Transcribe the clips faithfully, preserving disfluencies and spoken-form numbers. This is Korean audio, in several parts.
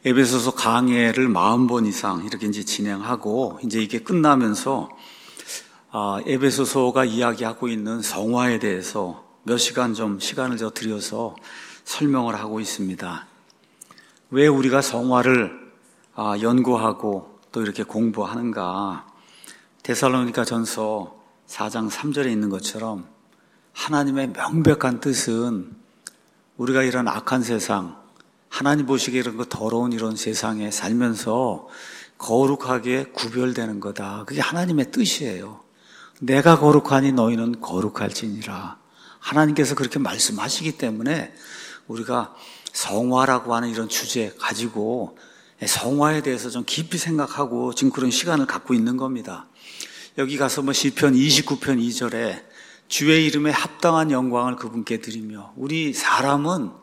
에베소서 강해를 사십 번 이상 이렇게 이제 진행하고 이제 이게 끝나면서 아, 에베소서가 이야기하고 있는 성화에 대해서 몇 시간 좀 시간을 저 들여서 설명을 하고 있습니다. 왜 우리가 성화를 아, 연구하고 또 이렇게 공부하는가? 데살로니가 전서 사 장 삼 절에 있는 것처럼 하나님의 명백한 뜻은 우리가 이런 악한 세상, 하나님 보시기에 이런 거 더러운 이런 세상에 살면서 거룩하게 구별되는 거다. 그게 하나님의 뜻이에요. 내가 거룩하니 너희는 거룩할지니라. 하나님께서 그렇게 말씀하시기 때문에 우리가 성화라고 하는 이런 주제 가지고 성화에 대해서 좀 깊이 생각하고 지금 그런 시간을 갖고 있는 겁니다. 여기 가서 뭐 시편 이십구 편 이 절에 주의 이름에 합당한 영광을 그분께 드리며, 우리 사람은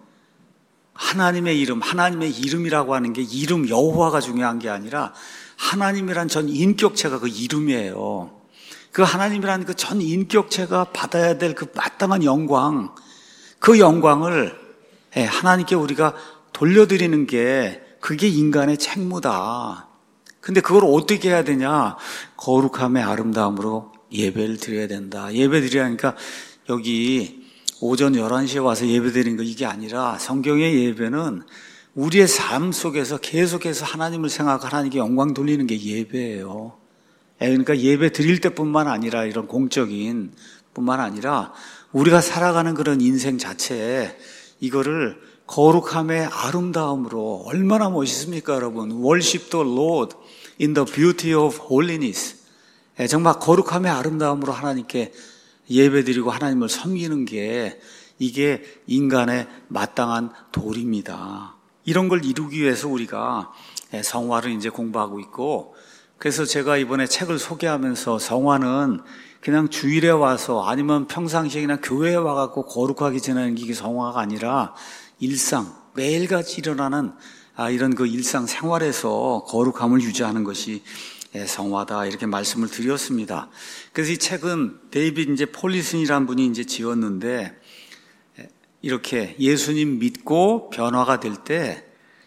하나님의 이름, 하나님의 이름이라고 하는 게 이름 여호와가 중요한 게 아니라 하나님이란 전 인격체가 그 이름이에요. 그 하나님이란 그 전 인격체가 받아야 될 그 마땅한 영광, 그 영광을 하나님께 우리가 돌려드리는 게 그게 인간의 책무다. 근데 그걸 어떻게 해야 되냐? 거룩함의 아름다움으로 예배를 드려야 된다. 예배 드리라니까 여기 오전 열한 시에 와서 예배 드리는 거 이게 아니라 성경의 예배는 우리의 삶 속에서 계속해서 하나님을 생각하고 하나님께 영광 돌리는 게 예배예요. 그러니까 예배 드릴 때뿐만 아니라 이런 공적인 뿐만 아니라 우리가 살아가는 그런 인생 자체에 이거를 거룩함의 아름다움으로, 얼마나 멋있습니까 여러분? Worship the Lord in the beauty of holiness. 정말 거룩함의 아름다움으로 하나님께 예배드리고 하나님을 섬기는 게 이게 인간의 마땅한 도리입니다. 이런 걸 이루기 위해서 우리가 성화를 이제 공부하고 있고, 그래서 제가 이번에 책을 소개하면서 성화는 그냥 주일에 와서 아니면 평상시에 그냥 교회에 와갖고 거룩하게 지내는 게 성화가 아니라 일상, 매일같이 일어나는 아, 이런 그 일상 생활에서 거룩함을 유지하는 것이 성화다, 이렇게 말씀을 드렸습니다. 그래서 이 책은 데이빗 이제 폴리슨이라는 분이 이제 지었는데, 이렇게 예수님 믿고 변화가 될 때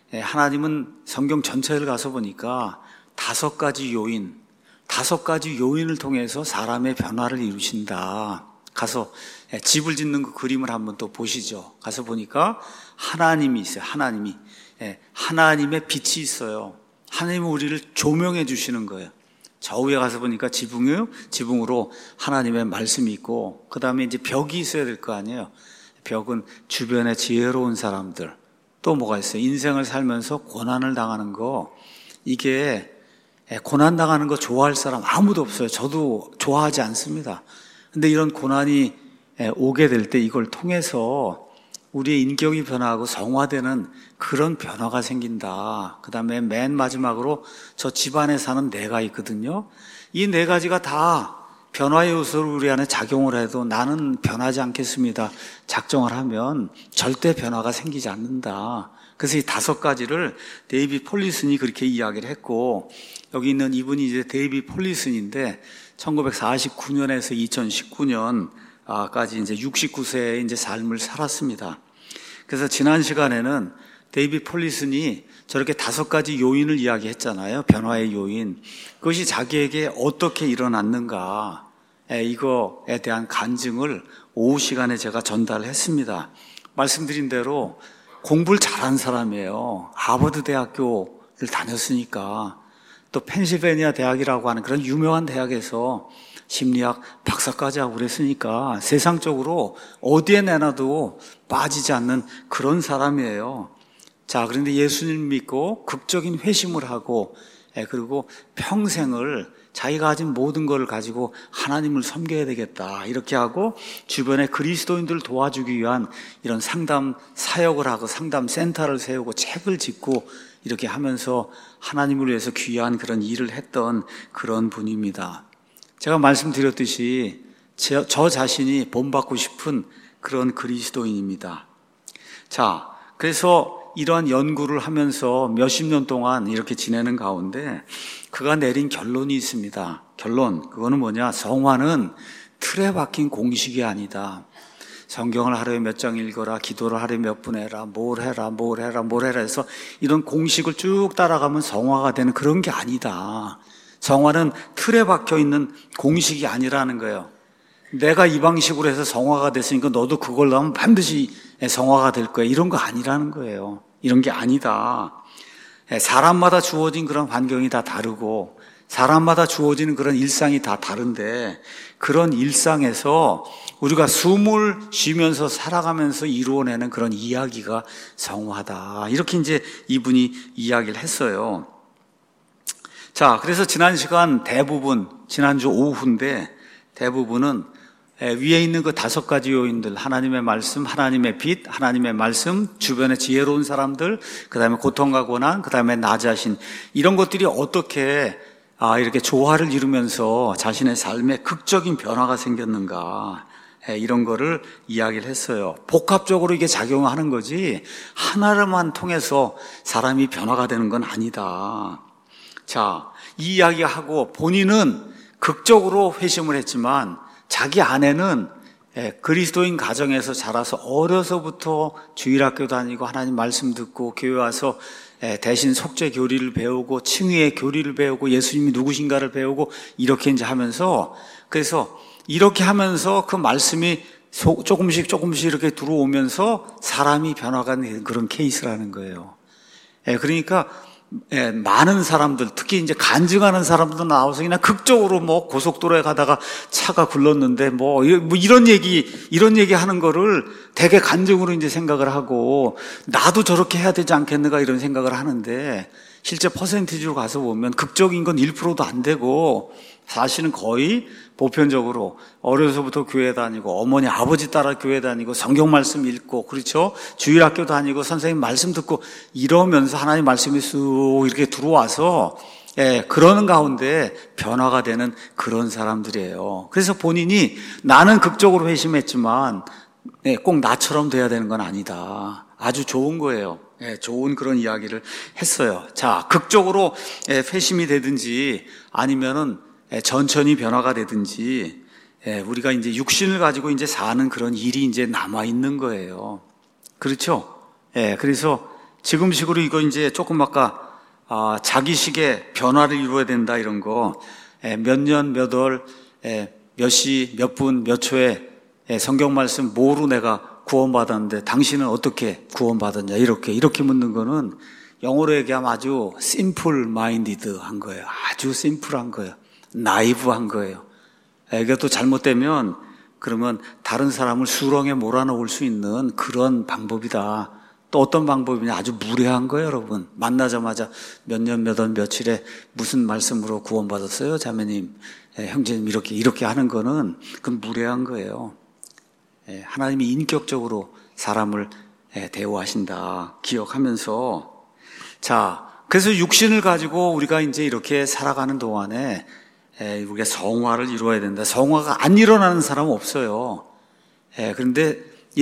하나님은 성경 전체를 가서 보니까 다섯 가지 요인, 다섯 가지 요인을 통해서 사람의 변화를 이루신다. 가서 집을 짓는 그 그림을 한번 또 보시죠. 가서 보니까 하나님이 있어요. 하나님이. 하나님의 빛이 있어요. 하나님은 우리를 조명해 주시는 거예요. 저 위에 가서 보니까 지붕이요. 지붕으로 하나님의 말씀이 있고, 그 다음에 이제 벽이 있어야 될 거 아니에요. 벽은 주변에 지혜로운 사람들. 또 뭐가 있어요? 인생을 살면서 고난을 당하는 거. 이게 고난 당하는 거 좋아할 사람 아무도 없어요. 저도 좋아하지 않습니다. 근데 이런 고난이 오게 될 때 이걸 통해서 우리의 인격이 변화하고 성화되는 그런 변화가 생긴다. 그 다음에 맨 마지막으로 저 집안에 사는 내가 있거든요. 이 네 가지가 다 변화의 요소를 우리 안에 작용을 해도 나는 변하지 않겠습니다. 작정을 하면 절대 변화가 생기지 않는다. 그래서 이 다섯 가지를 데이빗 폴리슨이 그렇게 이야기를 했고, 여기 있는 이분이 이제 데이빗 폴리슨인데 천구백사십구 년에서 이천십구 년까지 이제 육십구 세의 이제 삶을 살았습니다. 그래서 지난 시간에는 데이빗 폴리슨이 저렇게 다섯 가지 요인을 이야기했잖아요. 변화의 요인. 그것이 자기에게 어떻게 일어났는가, 이거에 대한 간증을 오후 시간에 제가 전달을 했습니다. 말씀드린 대로 공부를 잘한 사람이에요. 하버드 대학교를 다녔으니까, 또 펜실베니아 대학이라고 하는 그런 유명한 대학에서 심리학 박사까지 하고 그랬으니까 세상적으로 어디에 내놔도 빠지지 않는 그런 사람이에요. 자, 그런데 예수님 믿고 극적인 회심을 하고, 그리고 평생을 자기가 가진 모든 걸 가지고 하나님을 섬겨야 되겠다, 이렇게 하고 주변에 그리스도인들을 도와주기 위한 이런 상담 사역을 하고 상담 센터를 세우고 책을 짓고 이렇게 하면서 하나님을 위해서 귀한 그런 일을 했던 그런 분입니다. 제가 말씀드렸듯이 저, 저 자신이 본받고 싶은 그런 그리스도인입니다. 자, 그래서 이러한 연구를 하면서 몇십 년 동안 이렇게 지내는 가운데 그가 내린 결론이 있습니다. 결론, 그거는 뭐냐? 성화는 틀에 박힌 공식이 아니다. 성경을 하루에 몇 장 읽어라, 기도를 하루에 몇 분 해라, 뭘 해라, 뭘 해라, 뭘 해라 해서 이런 공식을 쭉 따라가면 성화가 되는 그런 게 아니다. 성화는 틀에 박혀 있는 공식이 아니라는 거예요. 내가 이 방식으로 해서 성화가 됐으니까 너도 그걸로 하면 반드시 성화가 될 거야. 이런 거 아니라는 거예요. 이런 게 아니다. 사람마다 주어진 그런 환경이 다 다르고 사람마다 주어지는 그런 일상이 다 다른데 그런 일상에서 우리가 숨을 쉬면서 살아가면서 이루어내는 그런 이야기가 성화다. 이렇게 이제 이분이 이야기를 했어요. 자, 그래서 지난 시간 대부분, 지난주 오후인데 대부분은 위에 있는 그 다섯 가지 요인들, 하나님의 말씀, 하나님의 빛, 하나님의 말씀, 주변에 지혜로운 사람들, 그 다음에 고통과 고난, 그 다음에 나 자신, 이런 것들이 어떻게 아, 이렇게 조화를 이루면서 자신의 삶에 극적인 변화가 생겼는가, 이런 거를 이야기를 했어요. 복합적으로 이게 작용하는 거지 하나로만 통해서 사람이 변화가 되는 건 아니다. 자, 이 이야기하고 본인은 극적으로 회심을 했지만 자기 아내는 그리스도인 가정에서 자라서 어려서부터 주일학교 다니고 하나님 말씀 듣고 교회 와서 대신 속죄 교리를 배우고 칭의의 교리를 배우고 예수님이 누구신가를 배우고 이렇게 이제 하면서, 그래서 이렇게 하면서 그 말씀이 조금씩 조금씩 이렇게 들어오면서 사람이 변화가 되는 그런 케이스라는 거예요. 그러니까 예, 많은 사람들, 특히 이제 간증하는 사람도 나와서 그냥 극적으로 뭐 고속도로에 가다가 차가 굴렀는데 뭐, 뭐 이런 얘기, 이런 얘기 하는 거를 되게 간증으로 이제 생각을 하고 나도 저렇게 해야 되지 않겠는가 이런 생각을 하는데 실제 퍼센티지로 가서 보면 극적인 건 일 퍼센트도 안 되고 사실은 거의 보편적으로 어려서부터 교회 다니고 어머니 아버지 따라 교회 다니고 성경 말씀 읽고 그렇죠, 주일학교 다니고 선생님 말씀 듣고 이러면서 하나님 말씀이 쑥 이렇게 들어와서 예, 그러는 가운데 변화가 되는 그런 사람들이에요. 그래서 본인이 나는 극적으로 회심했지만 예, 꼭 나처럼 돼야 되는 건 아니다. 아주 좋은 거예요. 예, 좋은 그런 이야기를 했어요. 자, 극적으로 예, 회심이 되든지 아니면은 예, 천천히 변화가 되든지 예, 우리가 이제 육신을 가지고 이제 사는 그런 일이 이제 남아 있는 거예요. 그렇죠? 예, 그래서 지금식으로 이거 이제 조금 아까 아, 자기식의 변화를 이루어야 된다 이런 거 예, 몇 년, 몇 월, 예, 몇 시, 몇 분, 몇 초에 예, 성경 말씀 뭐로 내가 구원받았는데 당신은 어떻게 구원받았냐 이렇게 이렇게 묻는 거는 영어로 얘기하면 아주 simple minded 한 거예요. 아주 심플한 거예요. 나이브한 거예요. 이게 또 잘못되면 그러면 다른 사람을 수렁에 몰아넣을 수 있는 그런 방법이다. 또 어떤 방법이냐, 아주 무례한 거예요, 여러분. 만나자마자 몇 년 몇 월 며칠에 무슨 말씀으로 구원받았어요, 자매님, 예, 형제님 이렇게 이렇게 하는 거는 그건 무례한 거예요. 예, 하나님이 인격적으로 사람을 예, 대우하신다 기억하면서, 자, 그래서 육신을 가지고 우리가 이제 이렇게 살아가는 동안에 에, 우리가 성화를 이루어야 된다. 성화가 안 일어나는 사람은 없어요. 에, 그런데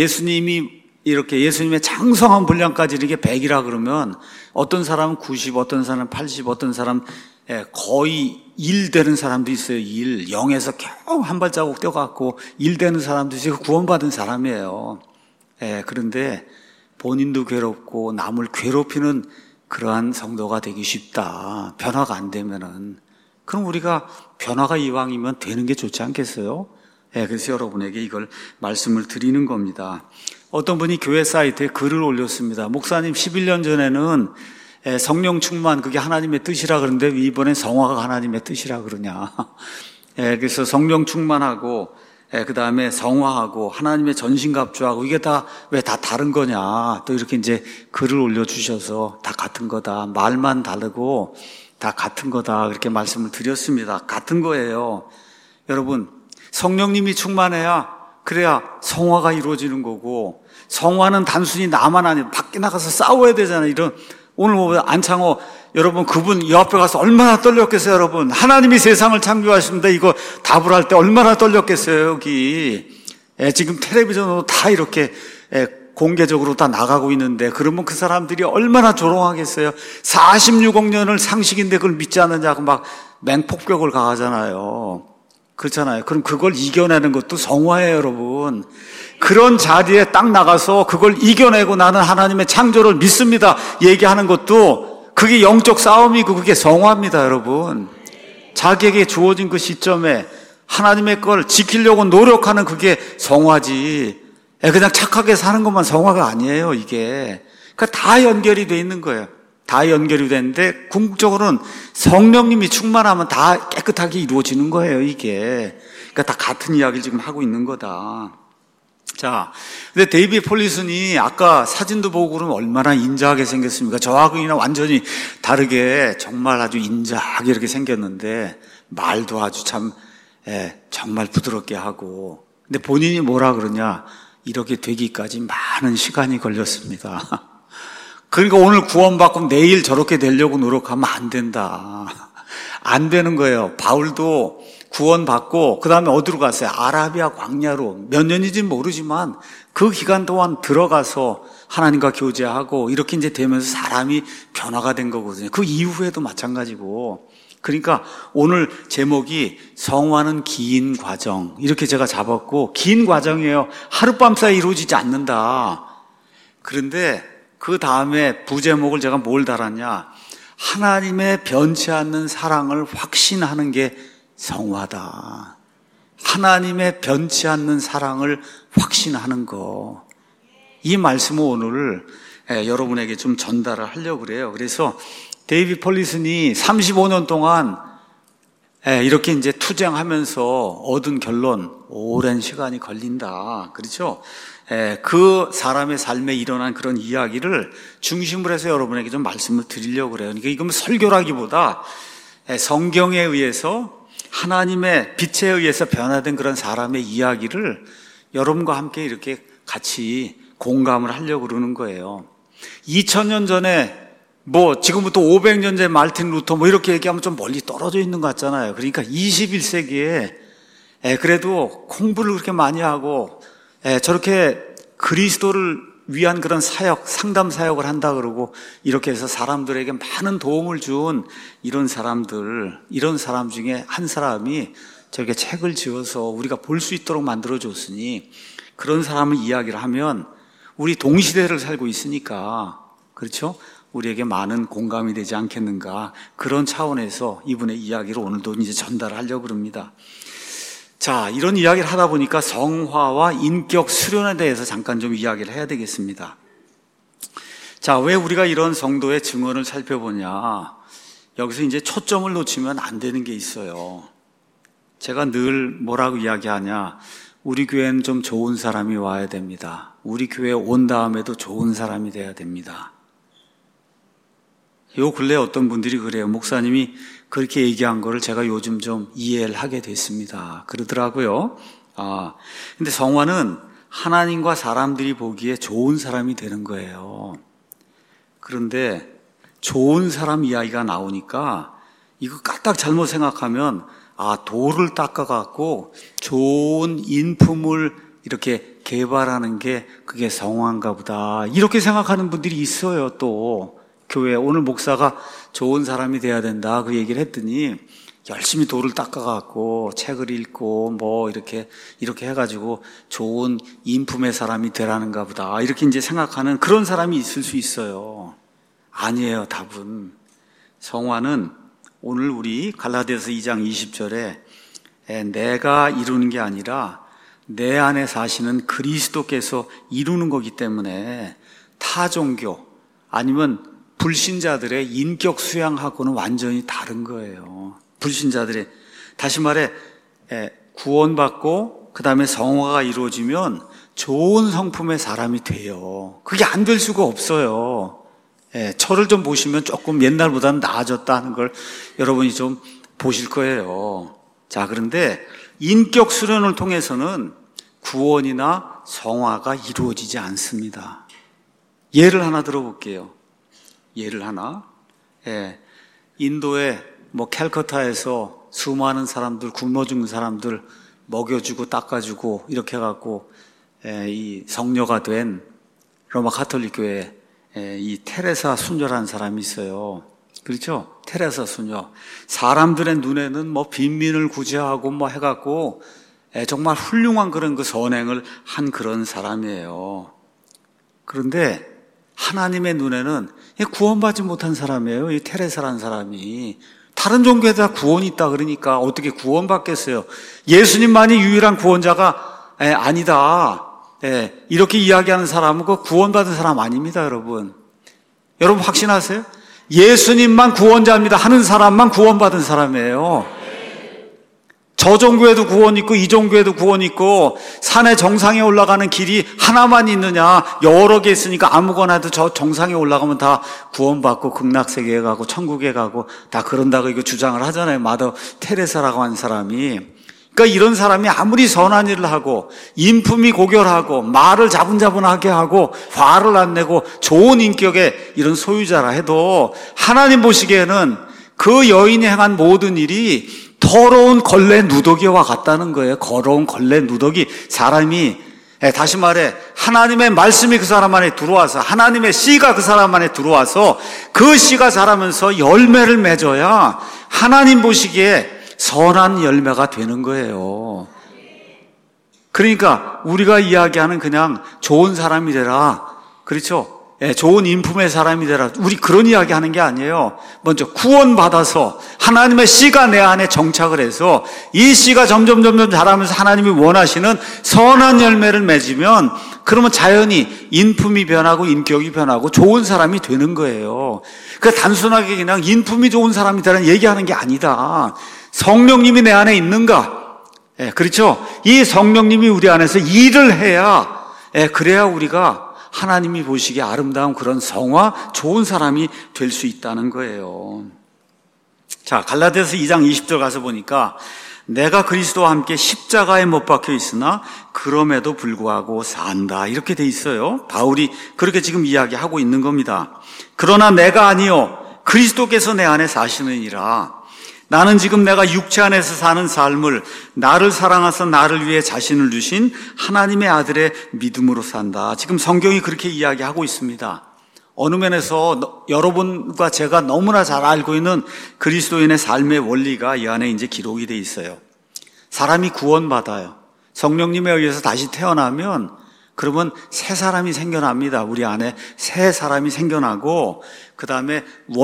예수님이 이렇게 예수님의 장성한 분량까지 이렇게 백이라 그러면 어떤 사람은 구십, 어떤 사람은 팔십, 어떤 사람은 에, 거의 일 되는 사람도 있어요. 일, 영에서 겨우 한 발자국 뛰어갔고 일 되는 사람도 있어요. 구원받은 사람이에요. 에, 그런데 본인도 괴롭고 남을 괴롭히는 그러한 성도가 되기 쉽다. 변화가 안 되면은. 그럼 우리가 변화가 이왕이면 되는 게 좋지 않겠어요? 네, 그래서 여러분에게 이걸 말씀을 드리는 겁니다. 어떤 분이 교회 사이트에 글을 올렸습니다. 목사님, 십일 년 전에는 성령 충만, 그게 하나님의 뜻이라 그러는데 왜 이번엔 성화가 하나님의 뜻이라 그러냐. 네, 그래서 성령 충만하고 그 다음에 성화하고 하나님의 전신갑주하고 이게 다 왜 다 다른 거냐. 또 이렇게 이제 글을 올려주셔서 다 같은 거다. 말만 다르고 다 같은 거다. 그렇게 말씀을 드렸습니다. 같은 거예요. 여러분, 성령님이 충만해야 그래야 성화가 이루어지는 거고, 성화는 단순히 나만 아니라 밖에 나가서 싸워야 되잖아요. 이런 오늘 뭐 안창호 여러분 그분 이 앞에 가서 얼마나 떨렸겠어요, 여러분. 하나님이 세상을 창조하십니다. 이거 답을 할 때 얼마나 떨렸겠어요, 여기. 예, 지금 텔레비전으로 다 이렇게 예, 공개적으로 다 나가고 있는데 그러면 그 사람들이 얼마나 조롱하겠어요. 사십육억 년을 상식인데 그걸 믿지 않느냐고 막 맹폭격을 가하잖아요. 그렇잖아요. 그럼 그걸 이겨내는 것도 성화예요, 여러분. 그런 자리에 딱 나가서 그걸 이겨내고 나는 하나님의 창조를 믿습니다 얘기하는 것도 그게 영적 싸움이고 그게 성화입니다, 여러분. 자기에게 주어진 그 시점에 하나님의 걸 지키려고 노력하는 그게 성화지. 그냥 착하게 사는 것만 성화가 아니에요, 이게. 그러니까 다 연결이 돼 있는 거예요. 다 연결이 되는데 궁극적으로는 성령님이 충만하면 다 깨끗하게 이루어지는 거예요, 이게. 그러니까 다 같은 이야기를 지금 하고 있는 거다. 자, 근데 데이비 폴리슨이 아까 사진도 보고 그러면 얼마나 인자하게 생겼습니까? 저하고는 완전히 다르게 정말 아주 인자하게 이렇게 생겼는데 말도 아주 참 예, 정말 부드럽게 하고. 근데 본인이 뭐라 그러냐? 이렇게 되기까지 많은 시간이 걸렸습니다. 그러니까 오늘 구원받고 내일 저렇게 되려고 노력하면 안 된다. 안 되는 거예요. 바울도 구원받고 그 다음에 어디로 갔어요? 아라비아 광야로. 몇 년인지 모르지만 그 기간 동안 들어가서 하나님과 교제하고 이렇게 이제 되면서 사람이 변화가 된 거거든요. 그 이후에도 마찬가지고. 그러니까 오늘 제목이 성화는 긴 과정 이렇게 제가 잡았고, 긴 과정이에요. 하룻밤 사이에 이루어지지 않는다. 그런데 그 다음에 부제목을 제가 뭘 달았냐? 하나님의 변치 않는 사랑을 확신하는 게 성화다. 하나님의 변치 않는 사랑을 확신하는 거. 이 말씀을 오늘 여러분에게 좀 전달을 하려고 그래요. 그래서 데이비 폴리슨이 삼십오 년 동안 이렇게 이제 투쟁하면서 얻은 결론, 오랜 시간이 걸린다. 그렇죠? 그 사람의 삶에 일어난 그런 이야기를 중심으로 해서 여러분에게 좀 말씀을 드리려고 그래요. 그러니까 이건 설교라기보다 성경에 의해서 하나님의 빛에 의해서 변화된 그런 사람의 이야기를 여러분과 함께 이렇게 같이 공감을 하려고 그러는 거예요. 이천 년 전에 뭐 지금부터 오백 년 전 말틴 루터 뭐 이렇게 얘기하면 좀 멀리 떨어져 있는 것 같잖아요. 그러니까 이십일 세기에 그래도 공부를 그렇게 많이 하고 저렇게 그리스도를 위한 그런 사역, 상담 사역을 한다 그러고 이렇게 해서 사람들에게 많은 도움을 준 이런 사람들, 이런 사람 중에 한 사람이 저렇게 책을 지어서 우리가 볼 수 있도록 만들어줬으니 그런 사람을 이야기를 하면 우리 동시대를 살고 있으니까, 그렇죠? 우리에게 많은 공감이 되지 않겠는가. 그런 차원에서 이분의 이야기를 오늘도 이제 전달하려고 합니다. 자, 이런 이야기를 하다 보니까 성화와 인격 수련에 대해서 잠깐 좀 이야기를 해야 되겠습니다. 자, 왜 우리가 이런 성도의 증언을 살펴보냐. 여기서 이제 초점을 놓치면 안 되는 게 있어요. 제가 늘 뭐라고 이야기하냐. 우리 교회는 좀 좋은 사람이 와야 됩니다. 우리 교회에 온 다음에도 좋은 사람이 돼야 됩니다. 요 근래 어떤 분들이 그래요. 목사님이 그렇게 얘기한 거를 제가 요즘 좀 이해를 하게 됐습니다. 그러더라고요. 아, 근데 성화는 하나님과 사람들이 보기에 좋은 사람이 되는 거예요. 그런데 좋은 사람 이야기가 나오니까 이거 까딱 잘못 생각하면 아, 돌을 닦아갖고 좋은 인품을 이렇게 개발하는 게 그게 성화인가 보다. 이렇게 생각하는 분들이 있어요, 또. 교회 오늘 목사가 좋은 사람이 돼야 된다 그 얘기를 했더니 열심히 돌을 닦아갖고 책을 읽고 뭐 이렇게 이렇게 해가지고 좋은 인품의 사람이 되라는가 보다 이렇게 이제 생각하는 그런 사람이 있을 수 있어요. 아니에요. 답은 성화는 오늘 우리 갈라디아서 이 장 이십 절에 내가 이루는 게 아니라 내 안에 사시는 그리스도께서 이루는 거기 때문에 타 종교 아니면 불신자들의 인격 수양하고는 완전히 다른 거예요. 불신자들의, 다시 말해 구원받고 그 다음에 성화가 이루어지면 좋은 성품의 사람이 돼요. 그게 안 될 수가 없어요. 예, 저를 좀 보시면 조금 옛날보다는 나아졌다는 걸 여러분이 좀 보실 거예요. 자, 그런데 인격 수련을 통해서는 구원이나 성화가 이루어지지 않습니다. 예를 하나 들어볼게요. 예를 하나, 예, 인도의 뭐 캘커타에서 수많은 사람들, 굶어 죽는 사람들 먹여주고 닦아주고 이렇게 해갖고 예, 이 성녀가 된 로마 가톨릭 교회 예, 이 테레사 순녀라는 사람이 있어요. 그렇죠? 테레사 수녀. 사람들의 눈에는 뭐 빈민을 구제하고 뭐 해갖고 정말 훌륭한 그런 그 선행을 한 그런 사람이에요. 그런데 하나님의 눈에는 구원받지 못한 사람이에요. 이 테레사라는 사람이. 다른 종교에 다 구원이 있다 그러니까 어떻게 구원받겠어요? 예수님만이 유일한 구원자가 에, 아니다. 에, 이렇게 이야기하는 사람은 그 구원받은 사람 아닙니다, 여러분. 여러분 확신하세요? 예수님만 구원자입니다 하는 사람만 구원받은 사람이에요. 저 종교에도 구원 있고 이 종교에도 구원 있고 산의 정상에 올라가는 길이 하나만 있느냐, 여러 개 있으니까 아무거나 해도 저 정상에 올라가면 다 구원받고 극락세계에 가고 천국에 가고 다 그런다고 이거 주장을 하잖아요. 마더 테레사라고 하는 사람이. 그러니까 이런 사람이 아무리 선한 일을 하고 인품이 고결하고 말을 자분자분하게 하고 화를 안 내고 좋은 인격의 이런 소유자라 해도 하나님 보시기에는 그 여인이 행한 모든 일이 더러운 걸레 누더기와 같다는 거예요. 더러운 걸레 누더기. 사람이, 다시 말해 하나님의 말씀이 그 사람 안에 들어와서, 하나님의 씨가 그 사람 안에 들어와서 그 씨가 자라면서 열매를 맺어야 하나님 보시기에 선한 열매가 되는 거예요. 그러니까 우리가 이야기하는 그냥 좋은 사람이 되라, 그렇죠? 예, 좋은 인품의 사람이 되라, 우리 그런 이야기 하는 게 아니에요. 먼저 구원받아서 하나님의 씨가 내 안에 정착을 해서 이 씨가 점점 점점 자라면서 하나님이 원하시는 선한 열매를 맺으면 그러면 자연히 인품이 변하고 인격이 변하고 좋은 사람이 되는 거예요. 그러니까 단순하게 그냥 인품이 좋은 사람이 되라는 얘기하는 게 아니다. 성령님이 내 안에 있는가? 예, 그렇죠? 이 성령님이 우리 안에서 일을 해야, 예, 그래야 우리가 하나님이 보시기에 아름다운 그런 성화, 좋은 사람이 될 수 있다는 거예요. 자, 갈라디아서 이 장 이십 절 가서 보니까 내가 그리스도와 함께 십자가에 못 박혀 있으나 그럼에도 불구하고 산다, 이렇게 돼 있어요. 바울이 그렇게 지금 이야기하고 있는 겁니다. 그러나 내가 아니요 그리스도께서 내 안에 사시느니라. 나는 지금 내가 육체 안에서 사는 삶을 나를 사랑하사 나를 위해 자신을 주신 하나님의 아들의 믿음으로 산다. 지금 성경이 그렇게 이야기하고 있습니다. 어느 면에서 여러분과 제가 너무나 잘 알고 있는 그리스도인의 삶의 원리가 이 안에 이제 기록이 돼 있어요. 사람이 구원받아요. 성령님에 의해서 다시 태어나면 그러면 새 사람이 생겨납니다. 우리 안에 새 사람이 생겨나고, 그 다음에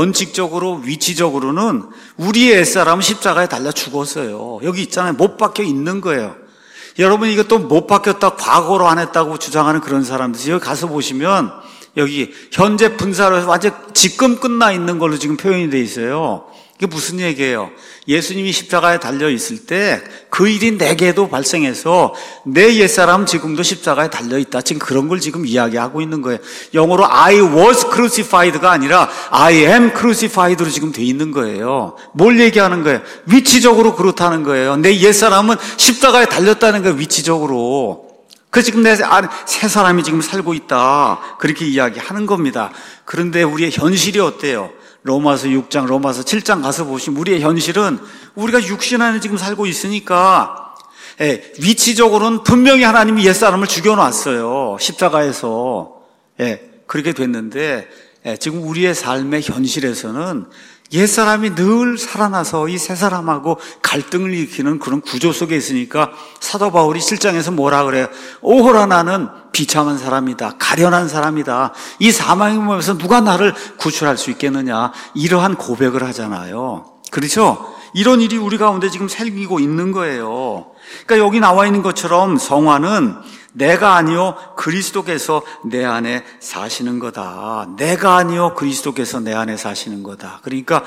원칙적으로 위치적으로는 우리의 옛사람은 십자가에 달려 죽었어요. 여기 있잖아요. 못 박혀 있는 거예요. 여러분 이것도 못 박혔다, 과거로 안 했다고 주장하는 그런 사람들, 여기 가서 보시면 여기 현재 분사로 해서 완전 지금 끝나 있는 걸로 지금 표현이 돼 있어요. 이게 무슨 얘기예요? 예수님이 십자가에 달려 있을 때 그 일이 내게도 발생해서 내 옛사람은 지금도 십자가에 달려 있다. 지금 그런 걸 지금 이야기하고 있는 거예요. 영어로 I was crucified가 아니라 I am crucified로 지금 돼 있는 거예요. 뭘 얘기하는 거예요? 위치적으로 그렇다는 거예요. 내 옛사람은 십자가에 달렸다는 거예요. 위치적으로. 그래서 지금 내 안에 새 사람이 지금 살고 있다, 그렇게 이야기하는 겁니다. 그런데 우리의 현실이 어때요? 로마서 육 장, 로마서 칠 장 가서 보시면 우리의 현실은 우리가 육신 안에 지금 살고 있으니까, 예, 위치적으로는 분명히 하나님이 옛사람을 죽여놨어요. 십자가에서. 예, 그렇게 됐는데, 예, 지금 우리의 삶의 현실에서는 옛사람이 늘 살아나서 이 새 사람하고 갈등을 일으키는 그런 구조 속에 있으니까 사도 바울이 칠 장에서 뭐라 그래요? 오호라 나는 비참한 사람이다, 가련한 사람이다, 이 사망의 몸에서 누가 나를 구출할 수 있겠느냐, 이러한 고백을 하잖아요. 그렇죠? 이런 일이 우리 가운데 지금 생기고 있는 거예요. 그러니까 여기 나와 있는 것처럼 성화는 내가 아니요 그리스도께서 내 안에 사시는 거다. 내가 아니요 그리스도께서 내 안에 사시는 거다. 그러니까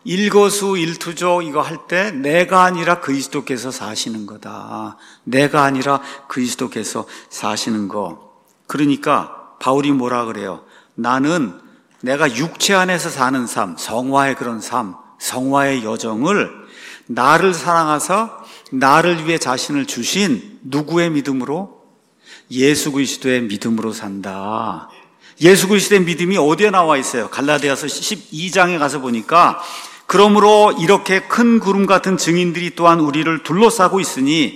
일거수일투족 이거 할 때 내가 아니라 그리스도께서 사시는 거다. 내가 아니라 그리스도께서 사시는 거. 그러니까 바울이 뭐라 그래요? 나는 내가 육체 안에서 사는 삶, 성화의 그런 삶, 성화의 여정을 나를 사랑하사 나를 위해 자신을 주신 누구의 믿음으로? 예수 그리스도의 믿음으로 산다. 예수 그리스도의 믿음이 어디에 나와 있어요? 갈라디아서 십이 장에 가서 보니까 그러므로 이렇게 큰 구름 같은 증인들이 또한 우리를 둘러싸고 있으니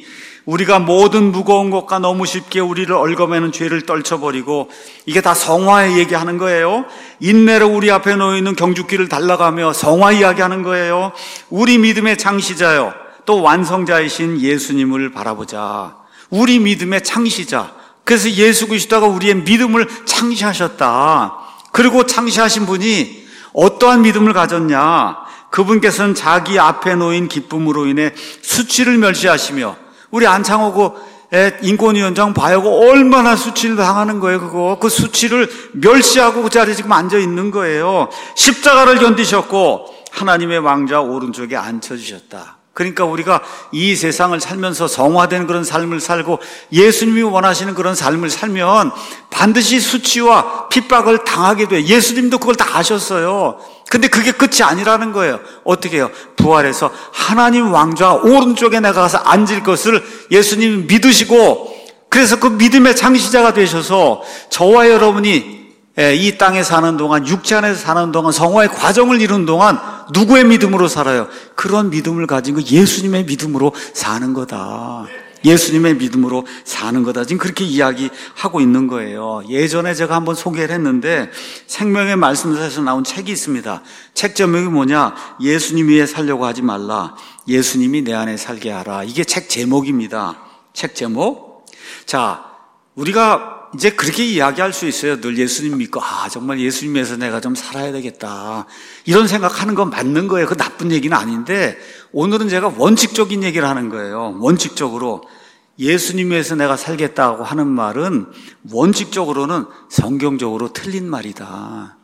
우리가 모든 무거운 것과 너무 쉽게 우리를 얽어매는 죄를 떨쳐버리고, 이게 다 성화의 얘기하는 거예요. 인내로 우리 앞에 놓여있는 경주길을 달라가며 성화 이야기하는 거예요. 우리 믿음의 창시자요 또 완성자이신 예수님을 바라보자. 우리 믿음의 창시자. 그래서 예수 그리스도가 우리의 믿음을 창시하셨다. 그리고 창시하신 분이 어떠한 믿음을 가졌냐? 그분께서는 자기 앞에 놓인 기쁨으로 인해 수치를 멸시하시며, 우리 안창호고 인권위원장 봐요. 얼마나 수치를 당하는 거예요, 그거. 그 수치를 멸시하고 그 자리에 지금 앉아 있는 거예요. 십자가를 견디셨고 하나님의 왕좌 오른쪽에 앉혀주셨다. 그러니까 우리가 이 세상을 살면서 성화된 그런 삶을 살고 예수님이 원하시는 그런 삶을 살면 반드시 수치와 핍박을 당하게 돼. 예수님도 그걸 다 아셨어요. 근데 그게 끝이 아니라는 거예요. 어떻게 해요? 부활해서 하나님 왕좌 오른쪽에 내가 가서 앉을 것을 예수님이 믿으시고, 그래서 그 믿음의 창시자가 되셔서 저와 여러분이 이 땅에 사는 동안, 육체 안에서 사는 동안, 성화의 과정을 이루는 동안 누구의 믿음으로 살아요? 그런 믿음을 가진 그 예수님의 믿음으로 사는 거다. 예수님의 믿음으로 사는 거다. 지금 그렇게 이야기하고 있는 거예요. 예전에 제가 한번 소개를 했는데 생명의 말씀에서 나온 책이 있습니다. 책 제목이 뭐냐? 예수님 위에 살려고 하지 말라. 예수님이 내 안에 살게 하라. 이게 책 제목입니다. 책 제목. 자, 우리가 이제 그렇게 이야기할 수 있어요. 늘 예수님 믿고, 아, 정말 예수님 위해서 내가 좀 살아야 되겠다. 이런 생각하는 건 맞는 거예요. 그 나쁜 얘기는 아닌데, 오늘은 제가 원칙적인 얘기를 하는 거예요. 원칙적으로. 예수님 위해서 내가 살겠다고 하는 말은 원칙적으로는 성경적으로 틀린 말이다.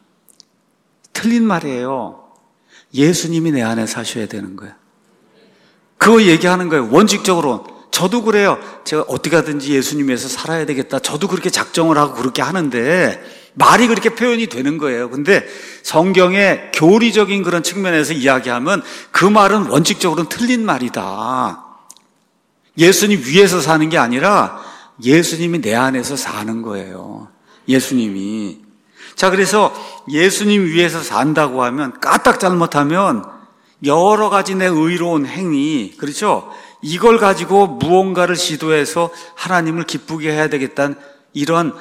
틀린 말이에요. 예수님이 내 안에 사셔야 되는 거예요. 그거 얘기하는 거예요. 원칙적으로. 저도 그래요. 제가 어떻게 하든지 예수님 위해서 살아야 되겠다. 저도 그렇게 작정을 하고 그렇게 하는데 말이 그렇게 표현이 되는 거예요. 근데 성경의 교리적인 그런 측면에서 이야기하면 그 말은 원칙적으로는 틀린 말이다. 예수님 위에서 사는 게 아니라 예수님이 내 안에서 사는 거예요. 예수님이. 자, 그래서 예수님 위에서 산다고 하면 까딱 잘못하면 여러 가지 내 의로운 행위, 그렇죠? 이걸 가지고 무언가를 시도해서 하나님을 기쁘게 해야 되겠다는 이런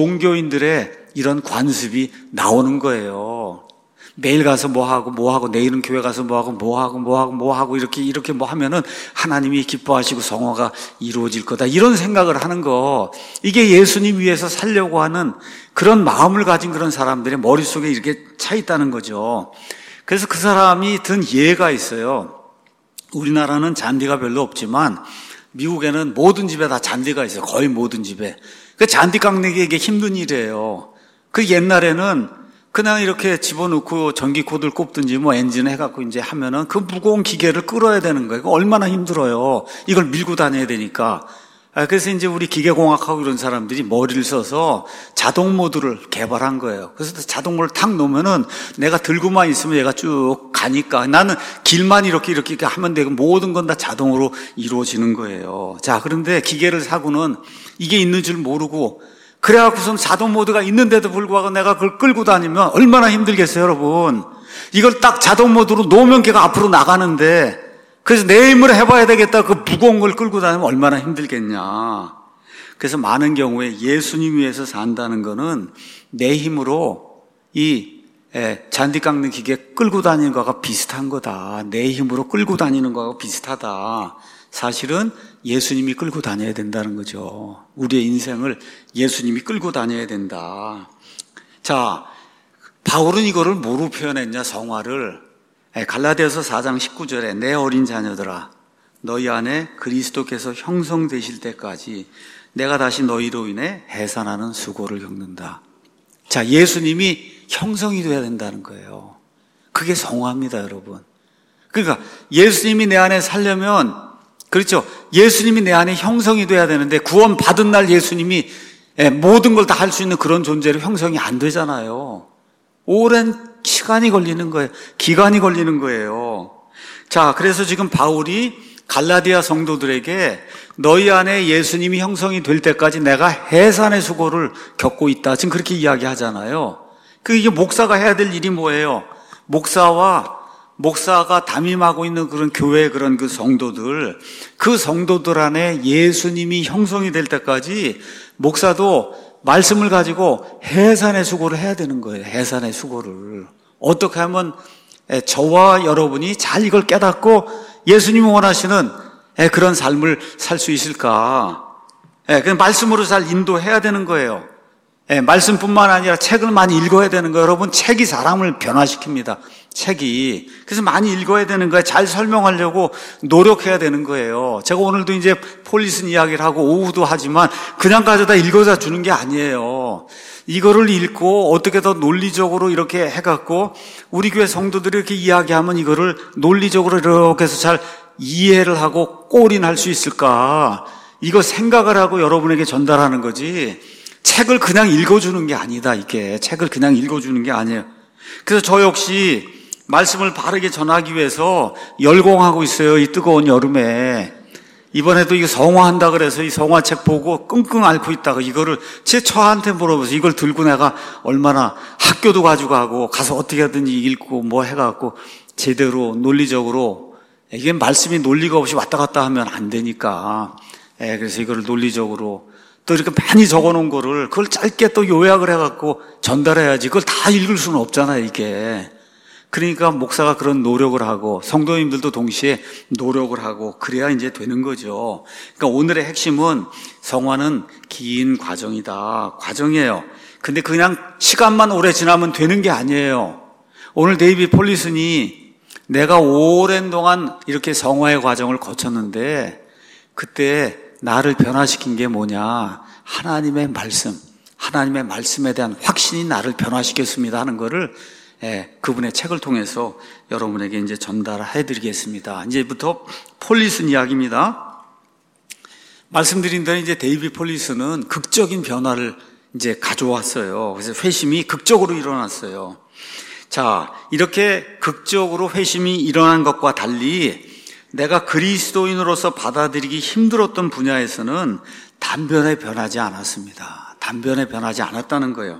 종교인들의 이런 관습이 나오는 거예요. 매일 가서 뭐 하고 뭐 하고 내일은 교회 가서 뭐 하고 뭐 하고 뭐 하고 뭐 하고 이렇게 이렇게 뭐 하면은 하나님이 기뻐하시고 성화가 이루어질 거다. 이런 생각을 하는 거. 이게 예수님 위해서 살려고 하는 그런 마음을 가진 그런 사람들의 머릿속에 이렇게 차 있다는 거죠. 그래서 그 사람이 든 예가 있어요. 우리나라는 잔디가 별로 없지만 미국에는 모든 집에 다 잔디가 있어요. 거의 모든 집에. 그 잔디 깎는 게 이게 힘든 일이에요. 그 옛날에는 그냥 이렇게 집어넣고 전기 코드를 꼽든지 뭐 엔진을 해갖고 이제 하면은 그 무거운 기계를 끌어야 되는 거예요. 얼마나 힘들어요. 이걸 밀고 다녀야 되니까. 그래서 이제 우리 기계공학하고 이런 사람들이 머리를 써서 자동 모드를 개발한 거예요. 그래서 자동 모드를 탁 놓으면은 내가 들고만 있으면 얘가 쭉 가니까 나는 길만 이렇게 이렇게 하면 되고 모든 건 다 자동으로 이루어지는 거예요. 자, 그런데 기계를 사고는 이게 있는 줄 모르고 그래갖고선 자동 모드가 있는데도 불구하고 내가 그걸 끌고 다니면 얼마나 힘들겠어요, 여러분. 이걸 딱 자동 모드로 놓으면 걔가 앞으로 나가는데 그래서 내 힘으로 해봐야 되겠다. 그 무거운 걸 끌고 다니면 얼마나 힘들겠냐. 그래서 많은 경우에 예수님 위해서 산다는 거는 내 힘으로 이 잔디 깎는 기계 끌고 다니는 거가 비슷한 거다. 내 힘으로 끌고 다니는 거하고 비슷하다. 사실은 예수님이 끌고 다녀야 된다는 거죠. 우리의 인생을 예수님이 끌고 다녀야 된다. 자, 바울은 이거를 뭐로 표현했냐, 성화를. 갈라디아서 사 장 십구 절에 내 어린 자녀들아 너희 안에 그리스도께서 형성되실 때까지 내가 다시 너희로 인해 해산하는 수고를 겪는다. 자, 예수님이 형성이 돼야 된다는 거예요. 그게 성화입니다, 여러분. 그러니까 예수님이 내 안에 살려면, 그렇죠, 예수님이 내 안에 형성이 돼야 되는데 구원 받은 날 예수님이 모든 걸 다 할 수 있는 그런 존재로 형성이 안 되잖아요. 오랜 시간이 걸리는 거예요. 기간이 걸리는 거예요. 자, 그래서 지금 바울이 갈라디아 성도들에게 너희 안에 예수님이 형성이 될 때까지 내가 해산의 수고를 겪고 있다. 지금 그렇게 이야기하잖아요. 그 이게 목사가 해야 될 일이 뭐예요? 목사와 목사가 담임하고 있는 그런 교회 그런 그 성도들, 그 성도들 안에 예수님이 형성이 될 때까지 목사도 말씀을 가지고 해산의 수고를 해야 되는 거예요. 해산의 수고를. 어떻게 하면 저와 여러분이 잘 이걸 깨닫고 예수님이 원하시는 그런 삶을 살 수 있을까? 그 말씀으로 잘 인도해야 되는 거예요. 말씀뿐만 아니라 책을 많이 읽어야 되는 거예요. 여러분, 책이 사람을 변화시킵니다. 책이. 그래서 많이 읽어야 되는 거예요. 잘 설명하려고 노력해야 되는 거예요. 제가 오늘도 이제 폴리슨 이야기를 하고 오후도 하지만 그냥 가져다 읽어다 주는 게 아니에요. 이거를 읽고 어떻게 더 논리적으로 이렇게 해갖고 우리 교회 성도들이 이렇게 이야기하면 이거를 논리적으로 이렇게 해서 잘 이해를 하고 꼬린할 수 있을까? 이거 생각을 하고 여러분에게 전달하는 거지. 책을 그냥 읽어주는 게 아니다, 이게. 책을 그냥 읽어주는 게 아니에요. 그래서 저 역시 말씀을 바르게 전하기 위해서 열공하고 있어요, 이 뜨거운 여름에. 이번에도 이거 성화한다 그래서 이 성화책 보고 끙끙 앓고 있다가 이거를 제 처한테 물어보서 이걸 들고 내가 얼마나 학교도 가지고 가고 가서 어떻게 하든지 읽고 뭐 해갖고 제대로 논리적으로, 이게 말씀이 논리가 없이 왔다 갔다 하면 안 되니까. 예, 그래서 이거를 논리적으로 또 이렇게 많이 적어 놓은 거를 그걸 짧게 또 요약을 해갖고 전달해야지. 그걸 다 읽을 수는 없잖아요, 이게. 그러니까 목사가 그런 노력을 하고 성도님들도 동시에 노력을 하고 그래야 이제 되는 거죠. 그러니까 오늘의 핵심은 성화는 긴 과정이다. 과정이에요. 근데 그냥 시간만 오래 지나면 되는 게 아니에요. 오늘 데이비드 폴리슨이 내가 오랜 동안 이렇게 성화의 과정을 거쳤는데 그때 나를 변화시킨 게 뭐냐? 하나님의 말씀, 하나님의 말씀에 대한 확신이 나를 변화시켰습니다 하는 거를 예, 그분의 책을 통해서 여러분에게 이제 전달해 드리겠습니다. 이제부터 폴리슨 이야기입니다. 말씀드린 대로 이제 데이비드 폴리슨은 극적인 변화를 이제 가져왔어요. 그래서 회심이 극적으로 일어났어요. 자, 이렇게 극적으로 회심이 일어난 것과 달리 내가 그리스도인으로서 받아들이기 힘들었던 분야에서는 단변에 변하지 않았습니다. 단변에 변하지 않았다는 거예요.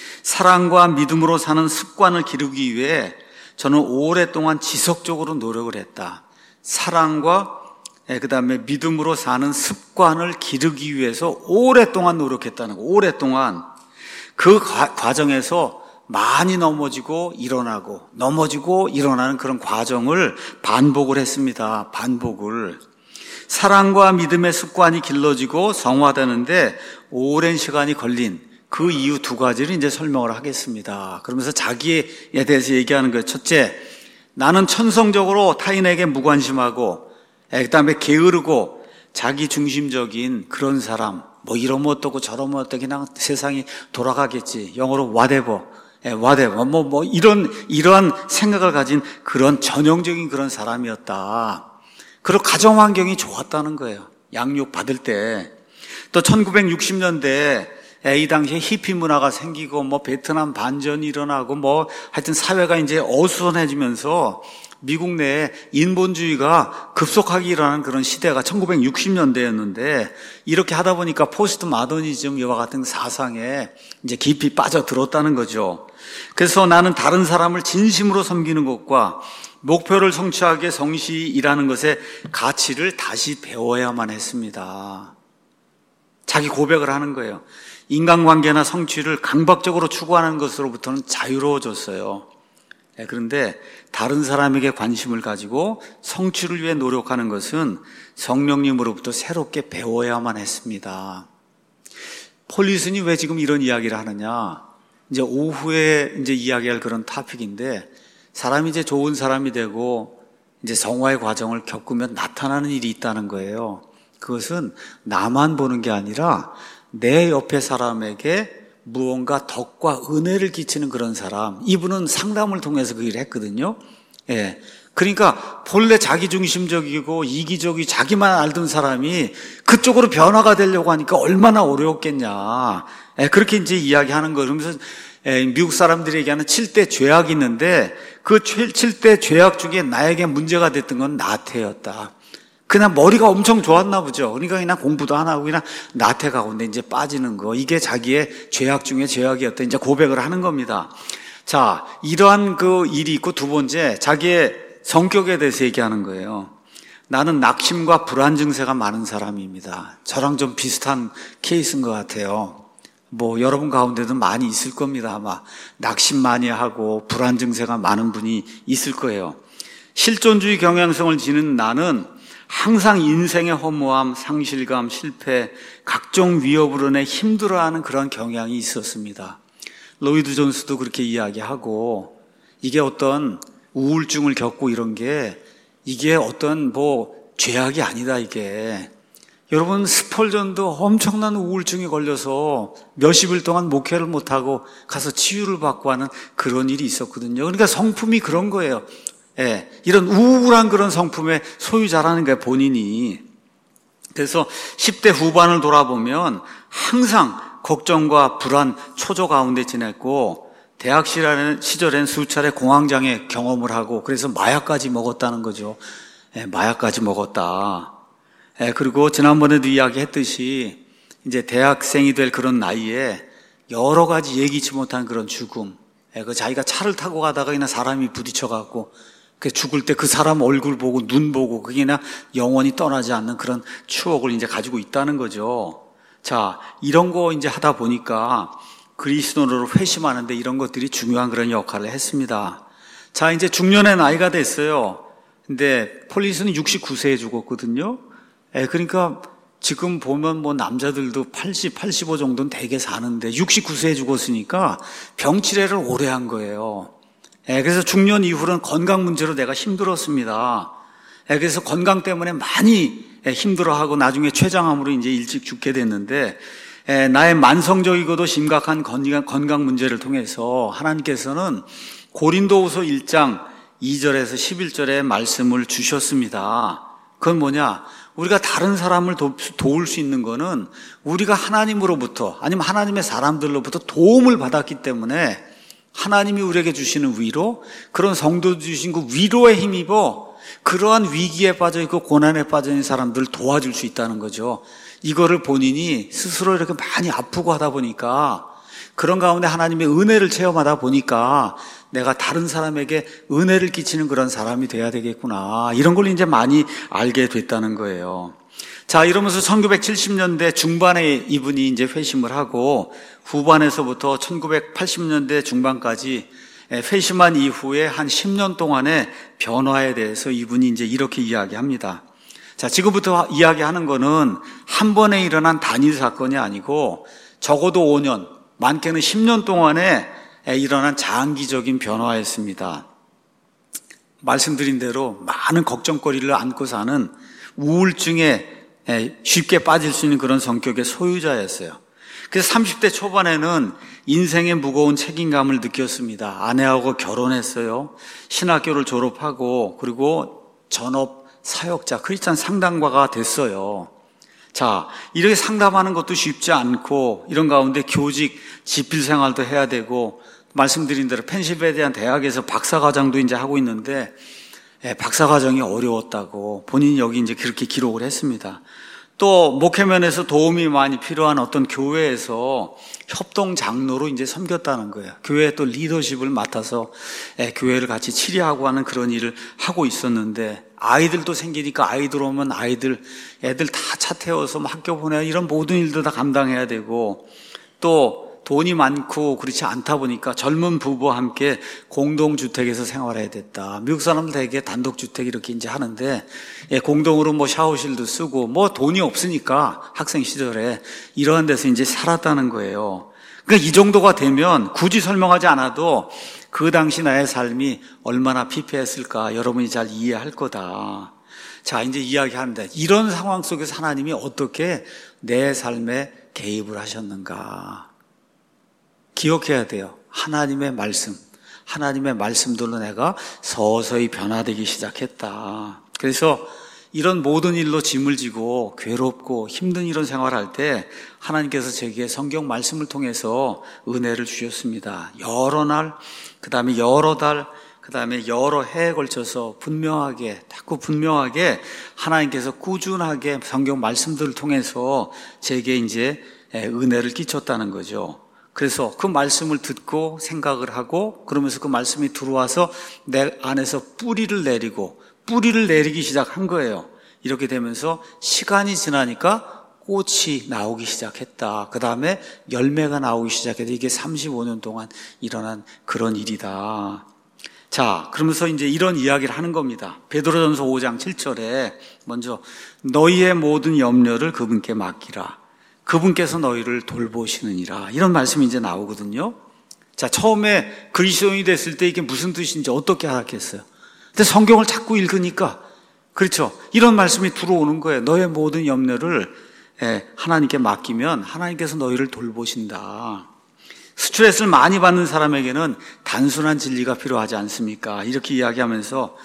사랑과 믿음으로 사는 습관을 기르기 위해 저는 오랫동안 지속적으로 노력을 했다. 사랑과 그 다음에 믿음으로 사는 습관을 기르기 위해서 오랫동안 노력했다는 거. 오랫동안 그 과, 과정에서 많이 넘어지고 일어나고 넘어지고 일어나는 그런 과정을 반복을 했습니다. 반복을. 사랑과 믿음의 습관이 길러지고 성화되는데 오랜 시간이 걸린 그 이유 두 가지를 이제 설명을 하겠습니다. 그러면서 자기에 대해서 얘기하는 거예요. 첫째, 나는 천성적으로 타인에게 무관심하고 그 다음에 게으르고 자기 중심적인 그런 사람, 뭐 이러면 어떻고 저러면 어떻고 그냥 세상이 돌아가겠지. 영어로 whatever, whatever, 뭐, 뭐 이런, 이러한 생각을 가진 그런 전형적인 그런 사람이었다. 그리고 가정 환경이 좋았다는 거예요. 양육 받을 때. 또 천구백육십 년대에 이 당시에 히피 문화가 생기고 뭐 베트남 반전이 일어나고 뭐 하여튼 사회가 이제 어수선해지면서 미국 내에 인본주의가 급속하게 일어나는 그런 시대가 천구백육십 년대였는데 이렇게 하다 보니까 포스트 마더니즘 이와 같은 사상에 이제 깊이 빠져들었다는 거죠. 그래서 나는 다른 사람을 진심으로 섬기는 것과 목표를 성취하기 위해 성실히 일하는 것의 가치를 다시 배워야만 했습니다. 자기 고백을 하는 거예요. 인간관계나 성취를 강박적으로 추구하는 것으로부터는 자유로워졌어요. 그런데 다른 사람에게 관심을 가지고 성취를 위해 노력하는 것은 성령님으로부터 새롭게 배워야만 했습니다. 폴리슨이 왜 지금 이런 이야기를 하느냐? 이제 오후에 이제 이야기할 그런 토픽인데 사람이 이제 좋은 사람이 되고 이제 성화의 과정을 겪으면 나타나는 일이 있다는 거예요. 그것은 나만 보는 게 아니라 내 옆에 사람에게 무언가 덕과 은혜를 끼치는 그런 사람. 이분은 상담을 통해서 그 일을 했거든요. 예. 그러니까 본래 자기중심적이고 이기적이 자기만 알던 사람이 그쪽으로 변화가 되려고 하니까 얼마나 어려웠겠냐. 예. 그렇게 이제 이야기하는 거예요. 그러면서 예. 미국 사람들이 얘기하는 칠 대 죄악이 있는데 그 칠 대 죄악 중에 나에게 문제가 됐던 건 나태였다. 그냥 머리가 엄청 좋았나 보죠. 그러니까 그냥 공부도 안 하고 그냥 나태 가운데 이제 빠지는 거. 이게 자기의 죄악 중에 죄악이었다. 이제 고백을 하는 겁니다. 자, 이러한 그 일이 있고 두 번째, 자기의 성격에 대해서 얘기하는 거예요. 나는 낙심과 불안 증세가 많은 사람입니다. 저랑 좀 비슷한 케이스인 것 같아요. 뭐 여러분 가운데도 많이 있을 겁니다. 아마 낙심 많이 하고 불안 증세가 많은 분이 있을 거예요. 실존주의 경향성을 지닌 나는 항상 인생의 허무함, 상실감, 실패, 각종 위협으로 인해 힘들어하는 그런 경향이 있었습니다. 로이드 존스도 그렇게 이야기하고, 이게 어떤 우울증을 겪고 이런 게 이게 어떤 뭐 죄악이 아니다 이게. 여러분 스펄전도 엄청난 우울증에 걸려서 몇십일 동안 목회를 못하고 가서 치유를 받고 하는 그런 일이 있었거든요. 그러니까 성품이 그런 거예요. 예, 이런 우울한 그런 성품의 소유자라는 거예요, 본인이. 그래서 십 대 후반을 돌아보면 항상 걱정과 불안, 초조 가운데 지냈고, 대학 시절엔 수차례 공황장애 경험을 하고, 그래서 마약까지 먹었다는 거죠. 예, 마약까지 먹었다. 예, 그리고 지난번에도 이야기했듯이 이제 대학생이 될 그런 나이에 여러 가지 예기치 못한 그런 죽음. 예, 그 자기가 차를 타고 가다가 그냥 사람이 부딪혀갖고 그 죽을 때 그 사람 얼굴 보고 눈 보고 그게 그냥 영원히 떠나지 않는 그런 추억을 이제 가지고 있다는 거죠. 자, 이런 거 이제 하다 보니까 그리스도로 회심하는데 이런 것들이 중요한 그런 역할을 했습니다. 자, 이제 중년의 나이가 됐어요. 근데 폴리스는 육십구 세에 죽었거든요. 예, 그러니까 지금 보면 뭐 남자들도 팔십, 팔십오 정도는 되게 사는데 육십구 세에 죽었으니까 병치레를 오래 한 거예요. 예, 그래서 중년 이후로는 건강 문제로 내가 힘들었습니다. 예, 그래서 건강 때문에 많이 힘들어하고 나중에 췌장암으로 이제 일찍 죽게 됐는데, 예, 나의 만성적이고도 심각한 건강, 건강 문제를 통해서 하나님께서는 고린도후서 일 장 이 절에서 십일 절에 말씀을 주셨습니다. 그건 뭐냐? 우리가 다른 사람을 도, 도울 수 있는 거는 우리가 하나님으로부터 아니면 하나님의 사람들로부터 도움을 받았기 때문에 하나님이 우리에게 주시는 위로, 그런 성도 주신 그 위로에 힘입어 그러한 위기에 빠져있고 고난에 빠져있는 사람들을 도와줄 수 있다는 거죠. 이거를 본인이 스스로 이렇게 많이 아프고 하다 보니까, 그런 가운데 하나님의 은혜를 체험하다 보니까 내가 다른 사람에게 은혜를 끼치는 그런 사람이 돼야 되겠구나, 이런 걸 이제 많이 알게 됐다는 거예요. 자, 이러면서 천구백칠십 년대 중반에 이분이 이제 회심을 하고, 후반에서부터 천구백팔십 년대 중반까지 회심한 이후에 한 십 년 동안의 변화에 대해서 이분이 이제 이렇게 이야기합니다. 자, 지금부터 이야기하는 거는 한 번에 일어난 단일 사건이 아니고 적어도 오 년, 많게는 십 년 동안에 일어난 장기적인 변화였습니다. 말씀드린 대로 많은 걱정거리를 안고 사는 우울증에 쉽게 빠질 수 있는 그런 성격의 소유자였어요. 그래서 삼십 대 초반에는 인생의 무거운 책임감을 느꼈습니다. 아내하고 결혼했어요. 신학교를 졸업하고 그리고 전업 사역자, 크리스찬 상담가가 됐어요. 자, 이렇게 상담하는 것도 쉽지 않고, 이런 가운데 교직, 집필 생활도 해야 되고, 말씀드린 대로 펜실베니아 대학에서 박사과정도 이제 하고 있는데, 예, 박사과정이 어려웠다고 본인이 여기 이제 그렇게 기록을 했습니다. 또 목회면에서 도움이 많이 필요한 어떤 교회에서 협동 장로로 이제 섬겼다는 거예요. 교회의 또 리더십을 맡아서 예, 교회를 같이 치리하고 하는 그런 일을 하고 있었는데, 아이들도 생기니까 아이들 오면 아이들, 애들 다 차 태워서 학교 보내야, 이런 모든 일도 다 감당해야 되고, 또 돈이 많고 그렇지 않다 보니까 젊은 부부와 함께 공동주택에서 생활해야 됐다. 미국 사람들 되게 단독주택 이렇게 이제 하는데, 예, 공동으로 뭐 샤워실도 쓰고, 뭐 돈이 없으니까 학생 시절에 이러한 데서 이제 살았다는 거예요. 그러니까 이 정도가 되면 굳이 설명하지 않아도 그 당시 나의 삶이 얼마나 피폐했을까 여러분이 잘 이해할 거다. 자, 이제 이야기합니다. 이런 상황 속에서 하나님이 어떻게 내 삶에 개입을 하셨는가. 기억해야 돼요. 하나님의 말씀, 하나님의 말씀들로 내가 서서히 변화되기 시작했다. 그래서 이런 모든 일로 짐을 지고 괴롭고 힘든 이런 생활을 할 때 하나님께서 제게 성경 말씀을 통해서 은혜를 주셨습니다. 여러 날, 그 다음에 여러 달, 그 다음에 여러 해에 걸쳐서 분명하게, 자꾸 분명하게 하나님께서 꾸준하게 성경 말씀들을 통해서 제게 이제 은혜를 끼쳤다는 거죠. 그래서 그 말씀을 듣고 생각을 하고 그러면서 그 말씀이 들어와서 내 안에서 뿌리를 내리고 뿌리를 내리기 시작한 거예요. 이렇게 되면서 시간이 지나니까 꽃이 나오기 시작했다. 그 다음에 열매가 나오기 시작했다. 이게 삼십오 년 동안 일어난 그런 일이다. 자, 그러면서 이제 이런 이야기를 하는 겁니다. 베드로전서 오 장 칠 절에 먼저 너희의 모든 염려를 그분께 맡기라. 그분께서 너희를 돌보시느니라. 이런 말씀이 이제 나오거든요. 자, 처음에 그리스도인이 됐을 때 이게 무슨 뜻인지 어떻게 알았겠어요? 근데 성경을 자꾸 읽으니까 그렇죠. 이런 말씀이 들어오는 거예요. 너의 모든 염려를 하나님께 맡기면 하나님께서 너희를 돌보신다. 스트레스를 많이 받는 사람에게는 단순한 진리가 필요하지 않습니까? 이렇게 이야기하면서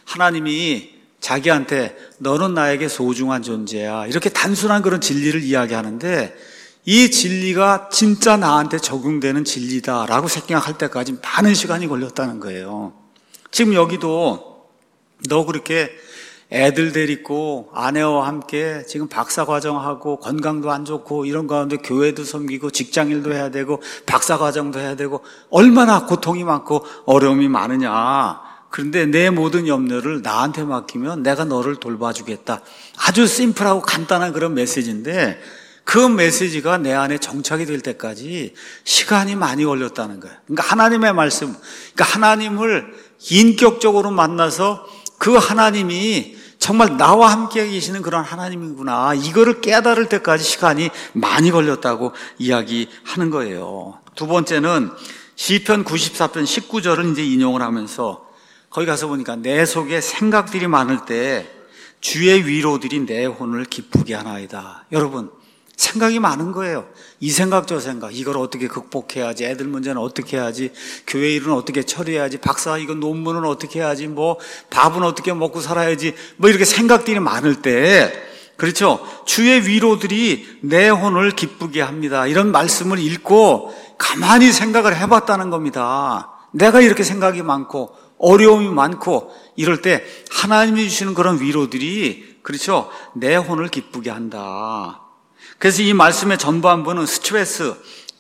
하나님이 자기한테 너는 나에게 소중한 존재야. 이렇게 단순한 그런 진리를 이야기하는데 이 진리가 진짜 나한테 적용되는 진리다라고 생각할 때까지 많은 시간이 걸렸다는 거예요. 지금 여기도 너 그렇게 애들 데리고 아내와 함께 지금 박사과정하고 건강도 안 좋고 이런 가운데 교회도 섬기고 직장일도 해야 되고 박사과정도 해야 되고 얼마나 고통이 많고 어려움이 많으냐. 그런데 내 모든 염려를 나한테 맡기면 내가 너를 돌봐주겠다. 아주 심플하고 간단한 그런 메시지인데 그 메시지가 내 안에 정착이 될 때까지 시간이 많이 걸렸다는 거예요. 그러니까 하나님의 말씀, 그러니까 하나님을 인격적으로 만나서 그 하나님이 정말 나와 함께 계시는 그런 하나님이구나. 이거를 깨달을 때까지 시간이 많이 걸렸다고 이야기하는 거예요. 두 번째는 시편 구십사 편 십구 절을 이제 인용을 하면서 거기 가서 보니까 내 속에 생각들이 많을 때 주의 위로들이 내 혼을 기쁘게 하나이다. 여러분, 생각이 많은 거예요. 이 생각 저 생각, 이걸 어떻게 극복해야지, 애들 문제는 어떻게 해야지, 교회 일은 어떻게 처리해야지, 박사 이거 논문은 어떻게 해야지, 뭐 밥은 어떻게 먹고 살아야지, 뭐 이렇게 생각들이 많을 때 그렇죠. 주의 위로들이 내 혼을 기쁘게 합니다. 이런 말씀을 읽고 가만히 생각을 해봤다는 겁니다. 내가 이렇게 생각이 많고 어려움이 많고 이럴 때 하나님이 주시는 그런 위로들이 그렇죠. 내 혼을 기쁘게 한다. 그래서 이 말씀의 전반부는 스트레스,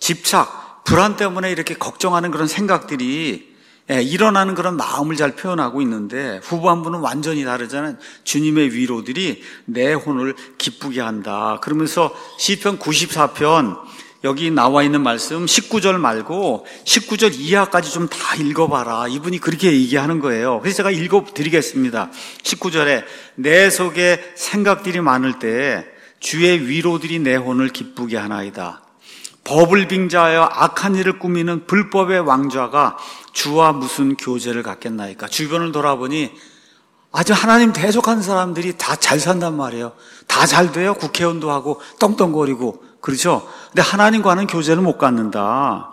집착, 불안 때문에 이렇게 걱정하는 그런 생각들이 일어나는 그런 마음을 잘 표현하고 있는데 후반부는 완전히 다르잖아요. 주님의 위로들이 내 혼을 기쁘게 한다. 그러면서 시편 구십사 편 여기 나와 있는 말씀 십구 절 말고 십구 절 이하까지 좀 다 읽어봐라. 이분이 그렇게 얘기하는 거예요. 그래서 제가 읽어드리겠습니다. 십구 절에 내 속에 생각들이 많을 때 주의 위로들이 내 혼을 기쁘게 하나이다. 법을 빙자하여 악한 일을 꾸미는 불법의 왕좌가 주와 무슨 교제를 갖겠나이까. 주변을 돌아보니 아주 하나님 대적한 사람들이 다 잘 산단 말이에요. 다 잘 돼요. 국회의원도 하고 떵떵거리고 그렇죠. 근데 하나님과는 교제를 못 갖는다.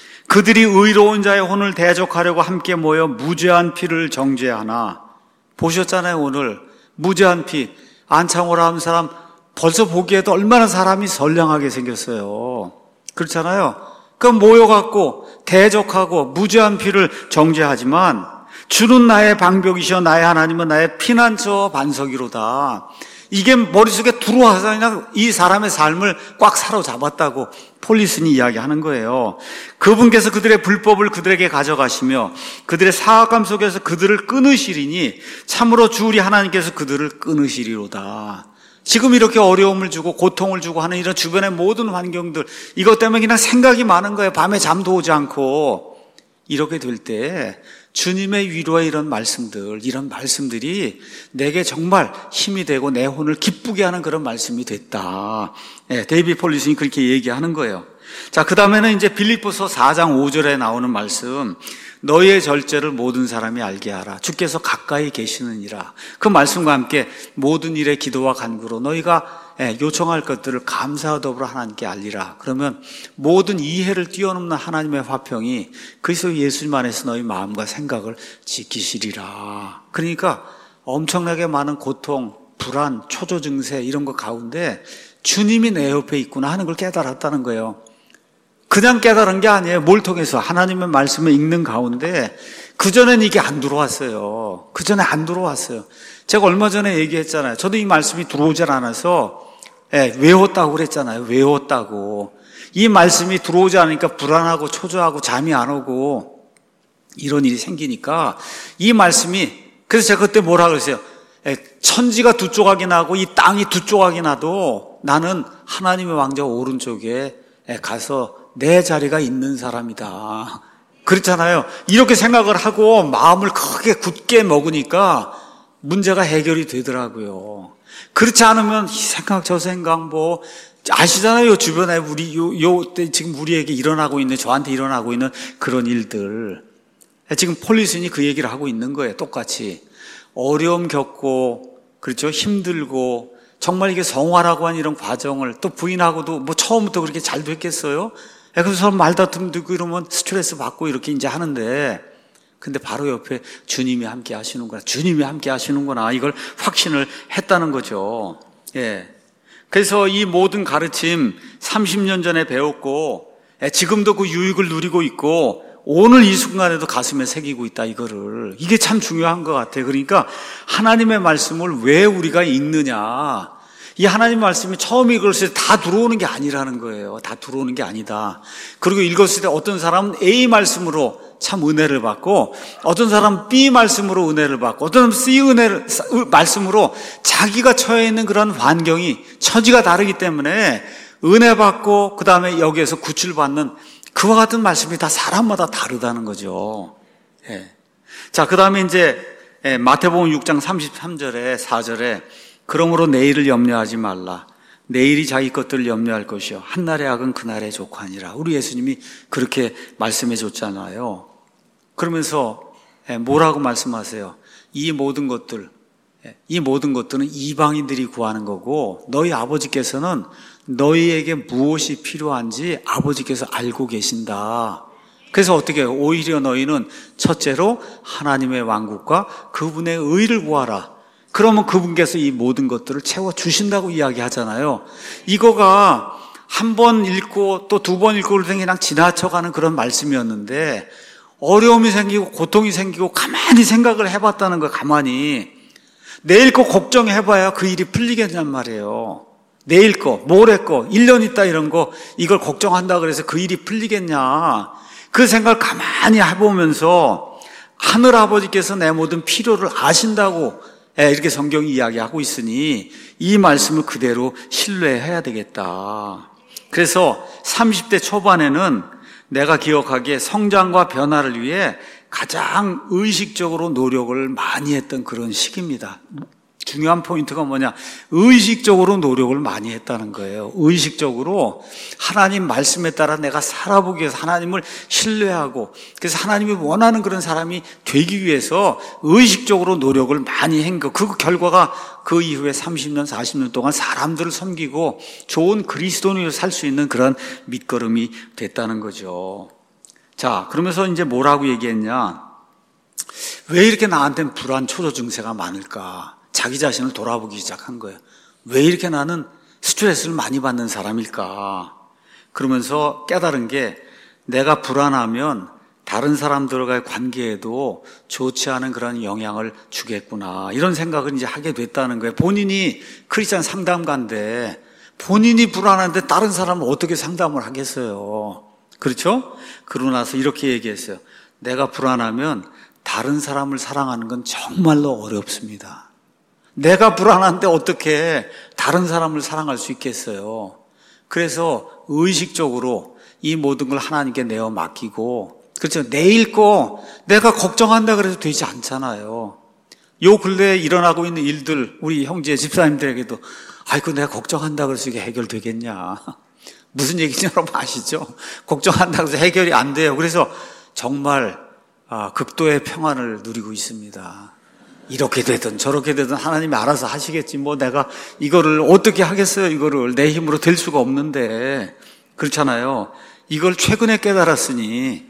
그들이 의로운 자의 혼을 대적하려고 함께 모여 무죄한 피를 정죄하나. 보셨잖아요. 오늘 무죄한 피 안창호라 하는 사람 벌써 보기에도 얼마나 사람이 선량하게 생겼어요. 그렇잖아요. 그럼 모여갖고 대적하고 무죄한 피를 정죄하지만 주는 나의 방벽이시여 나의 하나님은 나의 피난처 반석이로다. 이게 머릿속에 들어와서 그냥 이 사람의 삶을 꽉 사로잡았다고 폴리슨이 이야기하는 거예요. 그분께서 그들의 불법을 그들에게 가져가시며 그들의 사악함 속에서 그들을 끊으시리니 참으로 주 우리 하나님께서 그들을 끊으시리로다. 지금 이렇게 어려움을 주고 고통을 주고 하는 이런 주변의 모든 환경들 이것 때문에 그냥 생각이 많은 거예요. 밤에 잠도 오지 않고. 이렇게 될 때 주님의 위로의 이런 말씀들, 이런 말씀들이 내게 정말 힘이 되고 내 혼을 기쁘게 하는 그런 말씀이 됐다. 네, 데이비 폴리슨이 그렇게 얘기하는 거예요. 자, 그 다음에는 이제 빌립보서 사 장 오 절에 나오는 말씀, 너희의 절제를 모든 사람이 알게 하라. 주께서 가까이 계시느니라. 그 말씀과 함께 모든 일에 기도와 간구로 너희가 요청할 것들을 감사와 더불어 하나님께 알리라. 그러면 모든 이해를 뛰어넘는 하나님의 화평이 그리스도 예수님 안에서 너희 마음과 생각을 지키시리라. 그러니까 엄청나게 많은 고통, 불안, 초조 증세 이런 것 가운데 주님이 내 옆에 있구나 하는 걸 깨달았다는 거예요. 그냥 깨달은 게 아니에요. 뭘 통해서 하나님의 말씀을 읽는 가운데 그전엔 이게 안 들어왔어요. 그전에 안 들어왔어요. 제가 얼마 전에 얘기했잖아요. 저도 이 말씀이 들어오질 않아서 예, 외웠다고 그랬잖아요. 외웠다고. 이 말씀이 들어오지 않으니까 불안하고 초조하고 잠이 안 오고 이런 일이 생기니까 이 말씀이, 그래서 제가 그때 뭐라 그랬어요? 천지가 두 조각이 나고 이 땅이 두 조각이 나도 나는 하나님의 왕자 오른쪽에 가서 내 자리가 있는 사람이다. 그렇잖아요. 이렇게 생각을 하고 마음을 크게 굳게 먹으니까 문제가 해결이 되더라고요. 그렇지 않으면 이 생각 저 생각 뭐 아시잖아요. 주변에 우리 요, 요 때 지금 우리에게 일어나고 있는, 저한테 일어나고 있는 그런 일들. 지금 폴리슨이 그 얘기를 하고 있는 거예요. 똑같이 어려움 겪고, 그렇죠, 힘들고, 정말 이게 성화라고 하는 이런 과정을 또 부인하고도 뭐 처음부터 그렇게 잘 됐겠어요? 그래서 서로 말다툼도 있고 이러면 스트레스 받고 이렇게 이제 하는데, 근데 바로 옆에 주님이 함께 하시는구나, 주님이 함께 하시는구나, 이걸 확신을 했다는 거죠. 예. 그래서 이 모든 가르침 삼십 년 전에 배웠고, 지금도 그 유익을 누리고 있고, 오늘 이 순간에도 가슴에 새기고 있다, 이거를. 이게 참 중요한 것 같아요. 그러니까 하나님의 말씀을 왜 우리가 읽느냐. 이 하나님의 말씀이 처음 읽었을 때 다 들어오는 게 아니라는 거예요. 다 들어오는 게 아니다. 그리고 읽었을 때 어떤 사람은 A 말씀으로 참 은혜를 받고, 어떤 사람은 B 말씀으로 은혜를 받고, 어떤 사람은 C 은혜를, 말씀으로 자기가 처해 있는 그런 환경이, 처지가 다르기 때문에 은혜 받고, 그 다음에 여기에서 구출받는 그와 같은 말씀이 다 사람마다 다르다는 거죠. 예. 자, 그 다음에 이제 마태복음 육 장 삼십삼 절에 사 절에 그러므로 내일을 염려하지 말라. 내일이 자기 것들을 염려할 것이요 한날의 악은 그날의 족하니라. 우리 예수님이 그렇게 말씀해 줬잖아요. 그러면서 뭐라고 말씀하세요? 이 모든 것들, 이 모든 것들은 이방인들이 구하는 거고 너희 아버지께서는 너희에게 무엇이 필요한지 아버지께서 알고 계신다. 그래서 어떻게 해요? 오히려 너희는 첫째로 하나님의 왕국과 그분의 의를 구하라. 그러면 그분께서 이 모든 것들을 채워주신다고 이야기하잖아요. 이거가 한 번 읽고 또 두 번 읽고 그냥 지나쳐가는 그런 말씀이었는데, 어려움이 생기고 고통이 생기고 가만히 생각을 해봤다는 거예요. 가만히 내일 거 걱정해봐야 그 일이 풀리겠냔 말이에요. 내일 거, 모레 거, 일 년 있다 이런 거, 이걸 걱정한다 그래서 그 일이 풀리겠냐. 그 생각을 가만히 해보면서 하늘 아버지께서 내 모든 필요를 아신다고 이렇게 성경이 이야기하고 있으니 이 말씀을 그대로 신뢰해야 되겠다. 그래서 삼십 대 초반에는 내가 기억하기에 성장과 변화를 위해 가장 의식적으로 노력을 많이 했던 그런 시기입니다. 중요한 포인트가 뭐냐? 의식적으로 노력을 많이 했다는 거예요. 의식적으로 하나님 말씀에 따라 내가 살아보기 위해서 하나님을 신뢰하고, 그래서 하나님이 원하는 그런 사람이 되기 위해서 의식적으로 노력을 많이 한 거. 그 결과가 그 이후에 삼십 년, 사십 년 동안 사람들을 섬기고 좋은 그리스도인으로 살 수 있는 그런 밑거름이 됐다는 거죠. 자, 그러면서 이제 뭐라고 얘기했냐? 왜 이렇게 나한테는 불안, 초조 증세가 많을까? 자기 자신을 돌아보기 시작한 거예요. 왜 이렇게 나는 스트레스를 많이 받는 사람일까? 그러면서 깨달은 게, 내가 불안하면 다른 사람들과의 관계에도 좋지 않은 그런 영향을 주겠구나. 이런 생각을 이제 하게 됐다는 거예요. 본인이 크리스찬 상담가인데 본인이 불안한데 다른 사람은 어떻게 상담을 하겠어요? 그렇죠? 그러고 나서 이렇게 얘기했어요. 내가 불안하면 다른 사람을 사랑하는 건 정말로 어렵습니다. 내가 불안한데 어떻게 다른 사람을 사랑할 수 있겠어요? 그래서 의식적으로 이 모든 걸 하나님께 내어 맡기고, 그렇죠? 내일 거 내가 걱정한다 그래서 되지 않잖아요. 요 근래에 일어나고 있는 일들, 우리 형제 집사님들에게도 아이고 내가 걱정한다 그래서 이게 해결되겠냐. 무슨 얘기인지 여러분 아시죠? 걱정한다 그래서 해결이 안 돼요. 그래서 정말 아, 극도의 평안을 누리고 있습니다. 이렇게 되든 저렇게 되든 하나님이 알아서 하시겠지. 뭐 내가 이거를 어떻게 하겠어요? 이거를 내 힘으로 될 수가 없는데. 그렇잖아요. 이걸 최근에 깨달았으니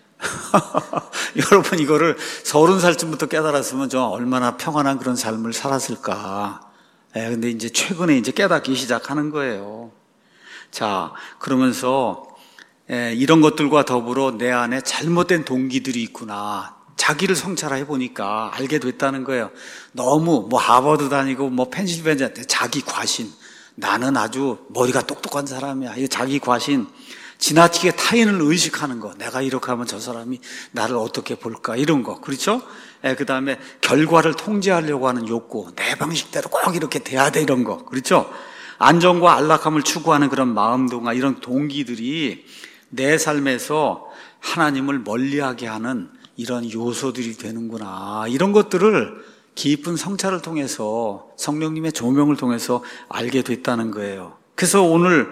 여러분 이거를 서른 살쯤부터 깨달았으면 저 얼마나 평안한 그런 삶을 살았을까. 예, 근데 이제 최근에 이제 깨닫기 시작하는 거예요. 자, 그러면서 예, 이런 것들과 더불어 내 안에 잘못된 동기들이 있구나. 자기를 성찰해 보니까 알게 됐다는 거예요. 너무 뭐 하버드 다니고 뭐 펜실베니아 자기 과신, 나는 아주 머리가 똑똑한 사람이야. 이 자기 과신, 지나치게 타인을 의식하는 거. 내가 이렇게 하면 저 사람이 나를 어떻게 볼까? 이런 거. 그렇죠? 예, 그 다음에 결과를 통제하려고 하는 욕구. 내 방식대로 꼭 이렇게 돼야 돼. 이런 거. 그렇죠? 안정과 안락함을 추구하는 그런 마음동화, 이런 동기들이 내 삶에서 하나님을 멀리하게 하는 이런 요소들이 되는구나. 이런 것들을 깊은 성찰을 통해서, 성령님의 조명을 통해서 알게 됐다는 거예요. 그래서 오늘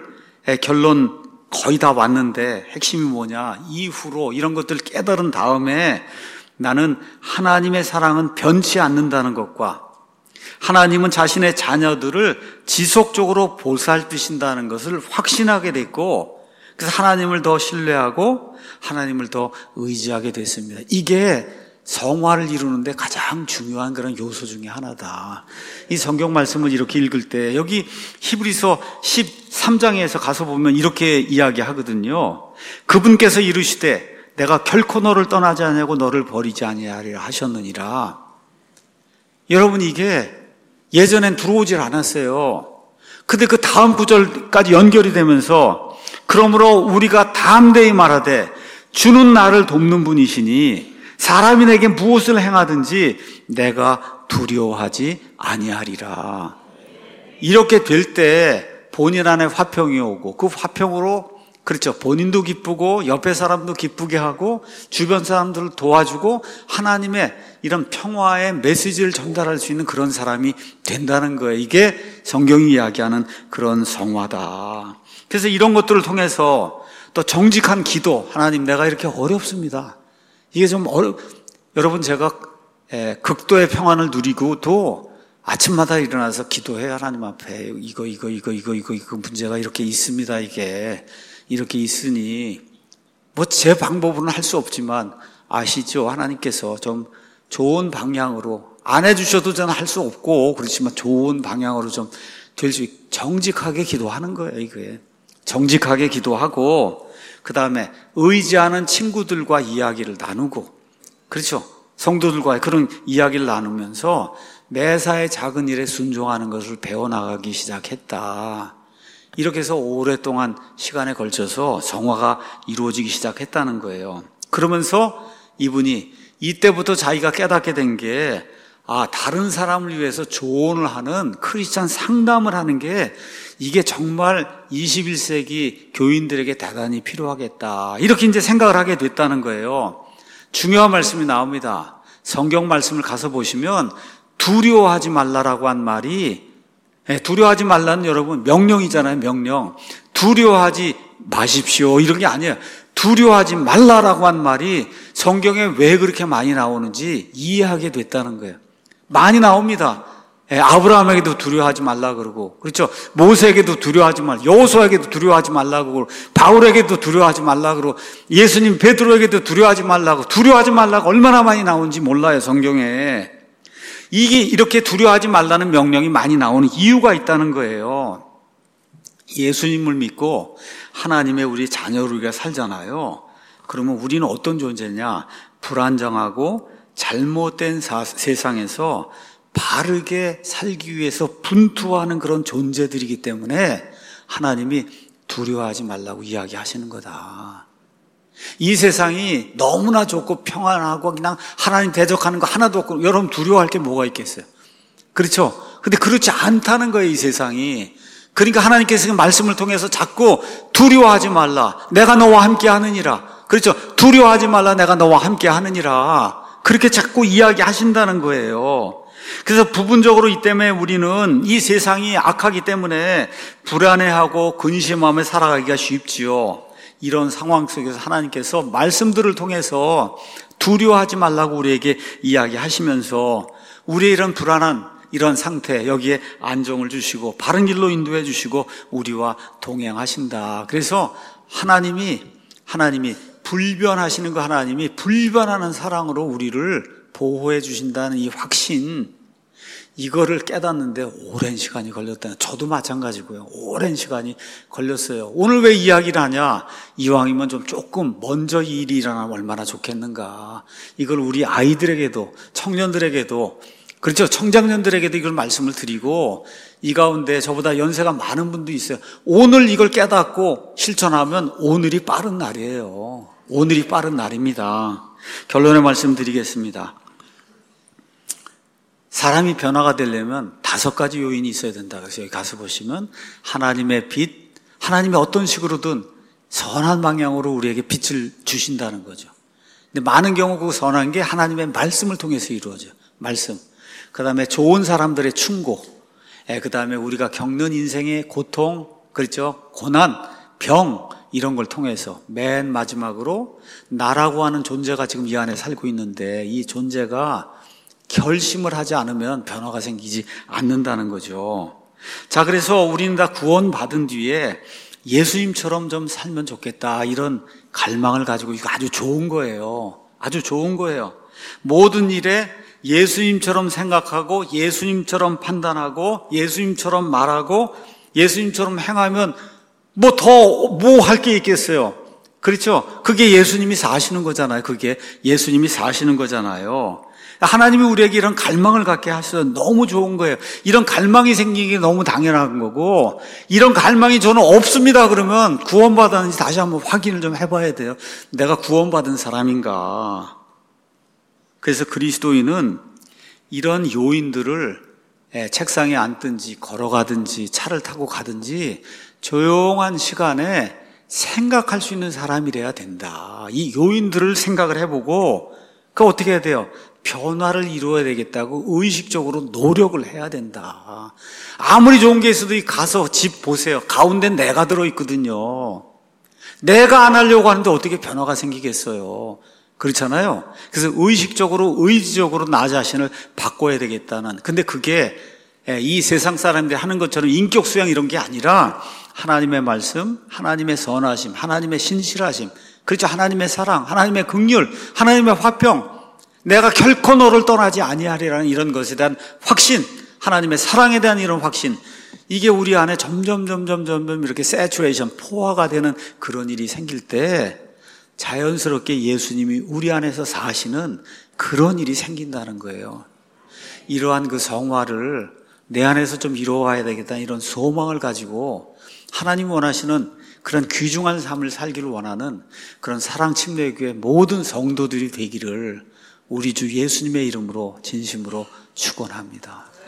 결론 거의 다 왔는데 핵심이 뭐냐? 이후로 이런 것들 깨달은 다음에 나는 하나님의 사랑은 변치 않는다는 것과 하나님은 자신의 자녀들을 지속적으로 보살피신다는 것을 확신하게 됐고, 그래서 하나님을 더 신뢰하고 하나님을 더 의지하게 됐습니다. 이게 성화를 이루는데 가장 중요한 그런 요소 중에 하나다. 이 성경 말씀을 이렇게 읽을 때 여기 히브리서 십삼 장에서 가서 보면 이렇게 이야기하거든요. 그분께서 이르시되 내가 결코 너를 떠나지 아니하고 너를 버리지 아니하리라 하셨느니라. 여러분, 이게 예전엔 들어오질 않았어요. 근데 그 다음 구절까지 연결이 되면서 그러므로 우리가 담대히 말하되 주는 나를 돕는 분이시니 사람이 내게 무엇을 행하든지 내가 두려워하지 아니하리라. 이렇게 될 때 본인 안에 화평이 오고 그 화평으로, 그렇죠, 본인도 기쁘고 옆에 사람도 기쁘게 하고 주변 사람들을 도와주고 하나님의 이런 평화의 메시지를 전달할 수 있는 그런 사람이 된다는 거예요. 이게 성경이 이야기하는 그런 성화다. 그래서 이런 것들을 통해서 또 정직한 기도, 하나님 내가 이렇게 어렵습니다. 이게 좀 어려, 여러분 제가 에, 극도의 평안을 누리고도 아침마다 일어나서 기도해. 하나님 앞에 이거 이거 이거 이거 이거 이거 문제가 이렇게 있습니다. 이게 이렇게 있으니 뭐 제 방법으로는 할 수 없지만 아시죠? 하나님께서 좀 좋은 방향으로, 안 해주셔도 저는 할 수 없고 그렇지만 좋은 방향으로 좀 될 수 있게 정직하게 기도하는 거예요. 이게 정직하게 기도하고 그 다음에 의지하는 친구들과 이야기를 나누고, 그렇죠, 성도들과의 그런 이야기를 나누면서 매사의 작은 일에 순종하는 것을 배워나가기 시작했다. 이렇게 해서 오랫동안 시간에 걸쳐서 성화가 이루어지기 시작했다는 거예요. 그러면서 이분이 이때부터 자기가 깨닫게 된 게, 아, 다른 사람을 위해서 조언을 하는 크리스찬 상담을 하는 게 이게 정말 이십일 세기 교인들에게 대단히 필요하겠다. 이렇게 이제 생각을 하게 됐다는 거예요. 중요한 말씀이 나옵니다. 성경 말씀을 가서 보시면 두려워하지 말라라고 한 말이, 두려워하지 말라는 여러분 명령이잖아요. 명령. 두려워하지 마십시오 이런 게 아니에요. 두려워하지 말라라고 한 말이 성경에 왜 그렇게 많이 나오는지 이해하게 됐다는 거예요. 많이 나옵니다. 예, 아브라함에게도 두려워하지 말라 그러고, 그렇죠, 모세에게도 두려워하지 말라, 여호수아에게도 두려워하지 말라 그러고, 바울에게도 두려워하지 말라 그러고, 예수님 베드로에게도 두려워하지 말라고, 두려워하지 말라고 얼마나 많이 나오는지 몰라요. 성경에. 이게 이렇게 두려워하지 말라는 명령이 많이 나오는 이유가 있다는 거예요. 예수님을 믿고 하나님의 우리 자녀로 우리가 살잖아요. 그러면 우리는 어떤 존재냐? 불안정하고 잘못된 사, 세상에서 바르게 살기 위해서 분투하는 그런 존재들이기 때문에 하나님이 두려워하지 말라고 이야기하시는 거다. 이 세상이 너무나 좋고 평안하고 그냥 하나님 대적하는 거 하나도 없고 여러분 두려워할 게 뭐가 있겠어요? 그렇죠? 근데 그렇지 않다는 거예요, 이 세상이. 그러니까 하나님께서 말씀을 통해서 자꾸 두려워하지 말라, 내가 너와 함께 하느니라. 그렇죠? 두려워하지 말라, 내가 너와 함께 하느니라. 그렇게 자꾸 이야기하신다는 거예요. 그래서 부분적으로 이 때문에 우리는 이 세상이 악하기 때문에 불안해하고 근심하며 살아가기가 쉽지요. 이런 상황 속에서 하나님께서 말씀들을 통해서 두려워하지 말라고 우리에게 이야기하시면서 우리의 이런 불안한 이런 상태, 여기에 안정을 주시고 바른 길로 인도해 주시고 우리와 동행하신다. 그래서 하나님이 하나님이 불변하시는 거, 하나님이 불변하는 사랑으로 우리를 보호해 주신다는 이 확신, 이거를 깨닫는데 오랜 시간이 걸렸다. 저도 마찬가지고요. 오랜 시간이 걸렸어요. 오늘 왜 이야기를 하냐? 이왕이면 좀 조금 먼저 이 일이 일어나면 얼마나 좋겠는가. 이걸 우리 아이들에게도 청년들에게도 그렇죠. 청장년들에게도 이걸 말씀을 드리고, 이 가운데 저보다 연세가 많은 분도 있어요. 오늘 이걸 깨닫고 실천하면 오늘이 빠른 날이에요. 오늘이 빠른 날입니다. 결론의 말씀 드리겠습니다. 사람이 변화가 되려면 다섯 가지 요인이 있어야 된다. 그래서 여기 가서 보시면 하나님의 빛, 하나님이 어떤 식으로든 선한 방향으로 우리에게 빛을 주신다는 거죠. 근데 많은 경우 그 선한 게 하나님의 말씀을 통해서 이루어져요. 말씀. 그 다음에 좋은 사람들의 충고. 그 다음에 우리가 겪는 인생의 고통, 그렇죠? 고난, 병, 이런 걸 통해서 맨 마지막으로 나라고 하는 존재가 지금 이 안에 살고 있는데 이 존재가 결심을 하지 않으면 변화가 생기지 않는다는 거죠. 자, 그래서 우리는 다 구원받은 뒤에 예수님처럼 좀 살면 좋겠다, 이런 갈망을 가지고, 이거 아주 좋은 거예요. 아주 좋은 거예요. 모든 일에 예수님처럼 생각하고 예수님처럼 판단하고 예수님처럼 말하고 예수님처럼 행하면 뭐 더 뭐 할 게 있겠어요. 그렇죠? 그게 예수님이 사시는 거잖아요. 그게 예수님이 사시는 거잖아요. 하나님이 우리에게 이런 갈망을 갖게 하셔서 너무 좋은 거예요. 이런 갈망이 생기기 너무 당연한 거고, 이런 갈망이 저는 없습니다 그러면 구원받았는지 다시 한번 확인을 좀 해봐야 돼요. 내가 구원받은 사람인가. 그래서 그리스도인은 이런 요인들을 책상에 앉든지 걸어가든지 차를 타고 가든지 조용한 시간에 생각할 수 있는 사람이래야 된다. 이 요인들을 생각을 해보고 그 어떻게 해야 돼요? 변화를 이루어야 되겠다고 의식적으로 노력을 해야 된다. 아무리 좋은 게 있어도 가서 집 보세요. 가운데 내가 들어있거든요. 내가 안 하려고 하는데 어떻게 변화가 생기겠어요? 그렇잖아요. 그래서 의식적으로 의지적으로 나 자신을 바꿔야 되겠다는. 근데 그게 이 세상 사람들이 하는 것처럼 인격 수양 이런 게 아니라 하나님의 말씀, 하나님의 선하심, 하나님의 신실하심, 그렇죠. 하나님의 사랑, 하나님의 긍휼, 하나님의 화평, 내가 결코 너를 떠나지 아니하리라는 이런 것에 대한 확신, 하나님의 사랑에 대한 이런 확신, 이게 우리 안에 점점 점점 점점 이렇게 세츄레이션, 포화가 되는 그런 일이 생길 때 자연스럽게 예수님이 우리 안에서 사시는 그런 일이 생긴다는 거예요. 이러한 그 성화를 내 안에서 좀 이루어가야 되겠다, 이런 소망을 가지고 하나님 원하시는 그런 귀중한 삶을 살기를 원하는 그런 사랑침례교회 모든 성도들이 되기를 우리 주 예수님의 이름으로 진심으로 축원합니다.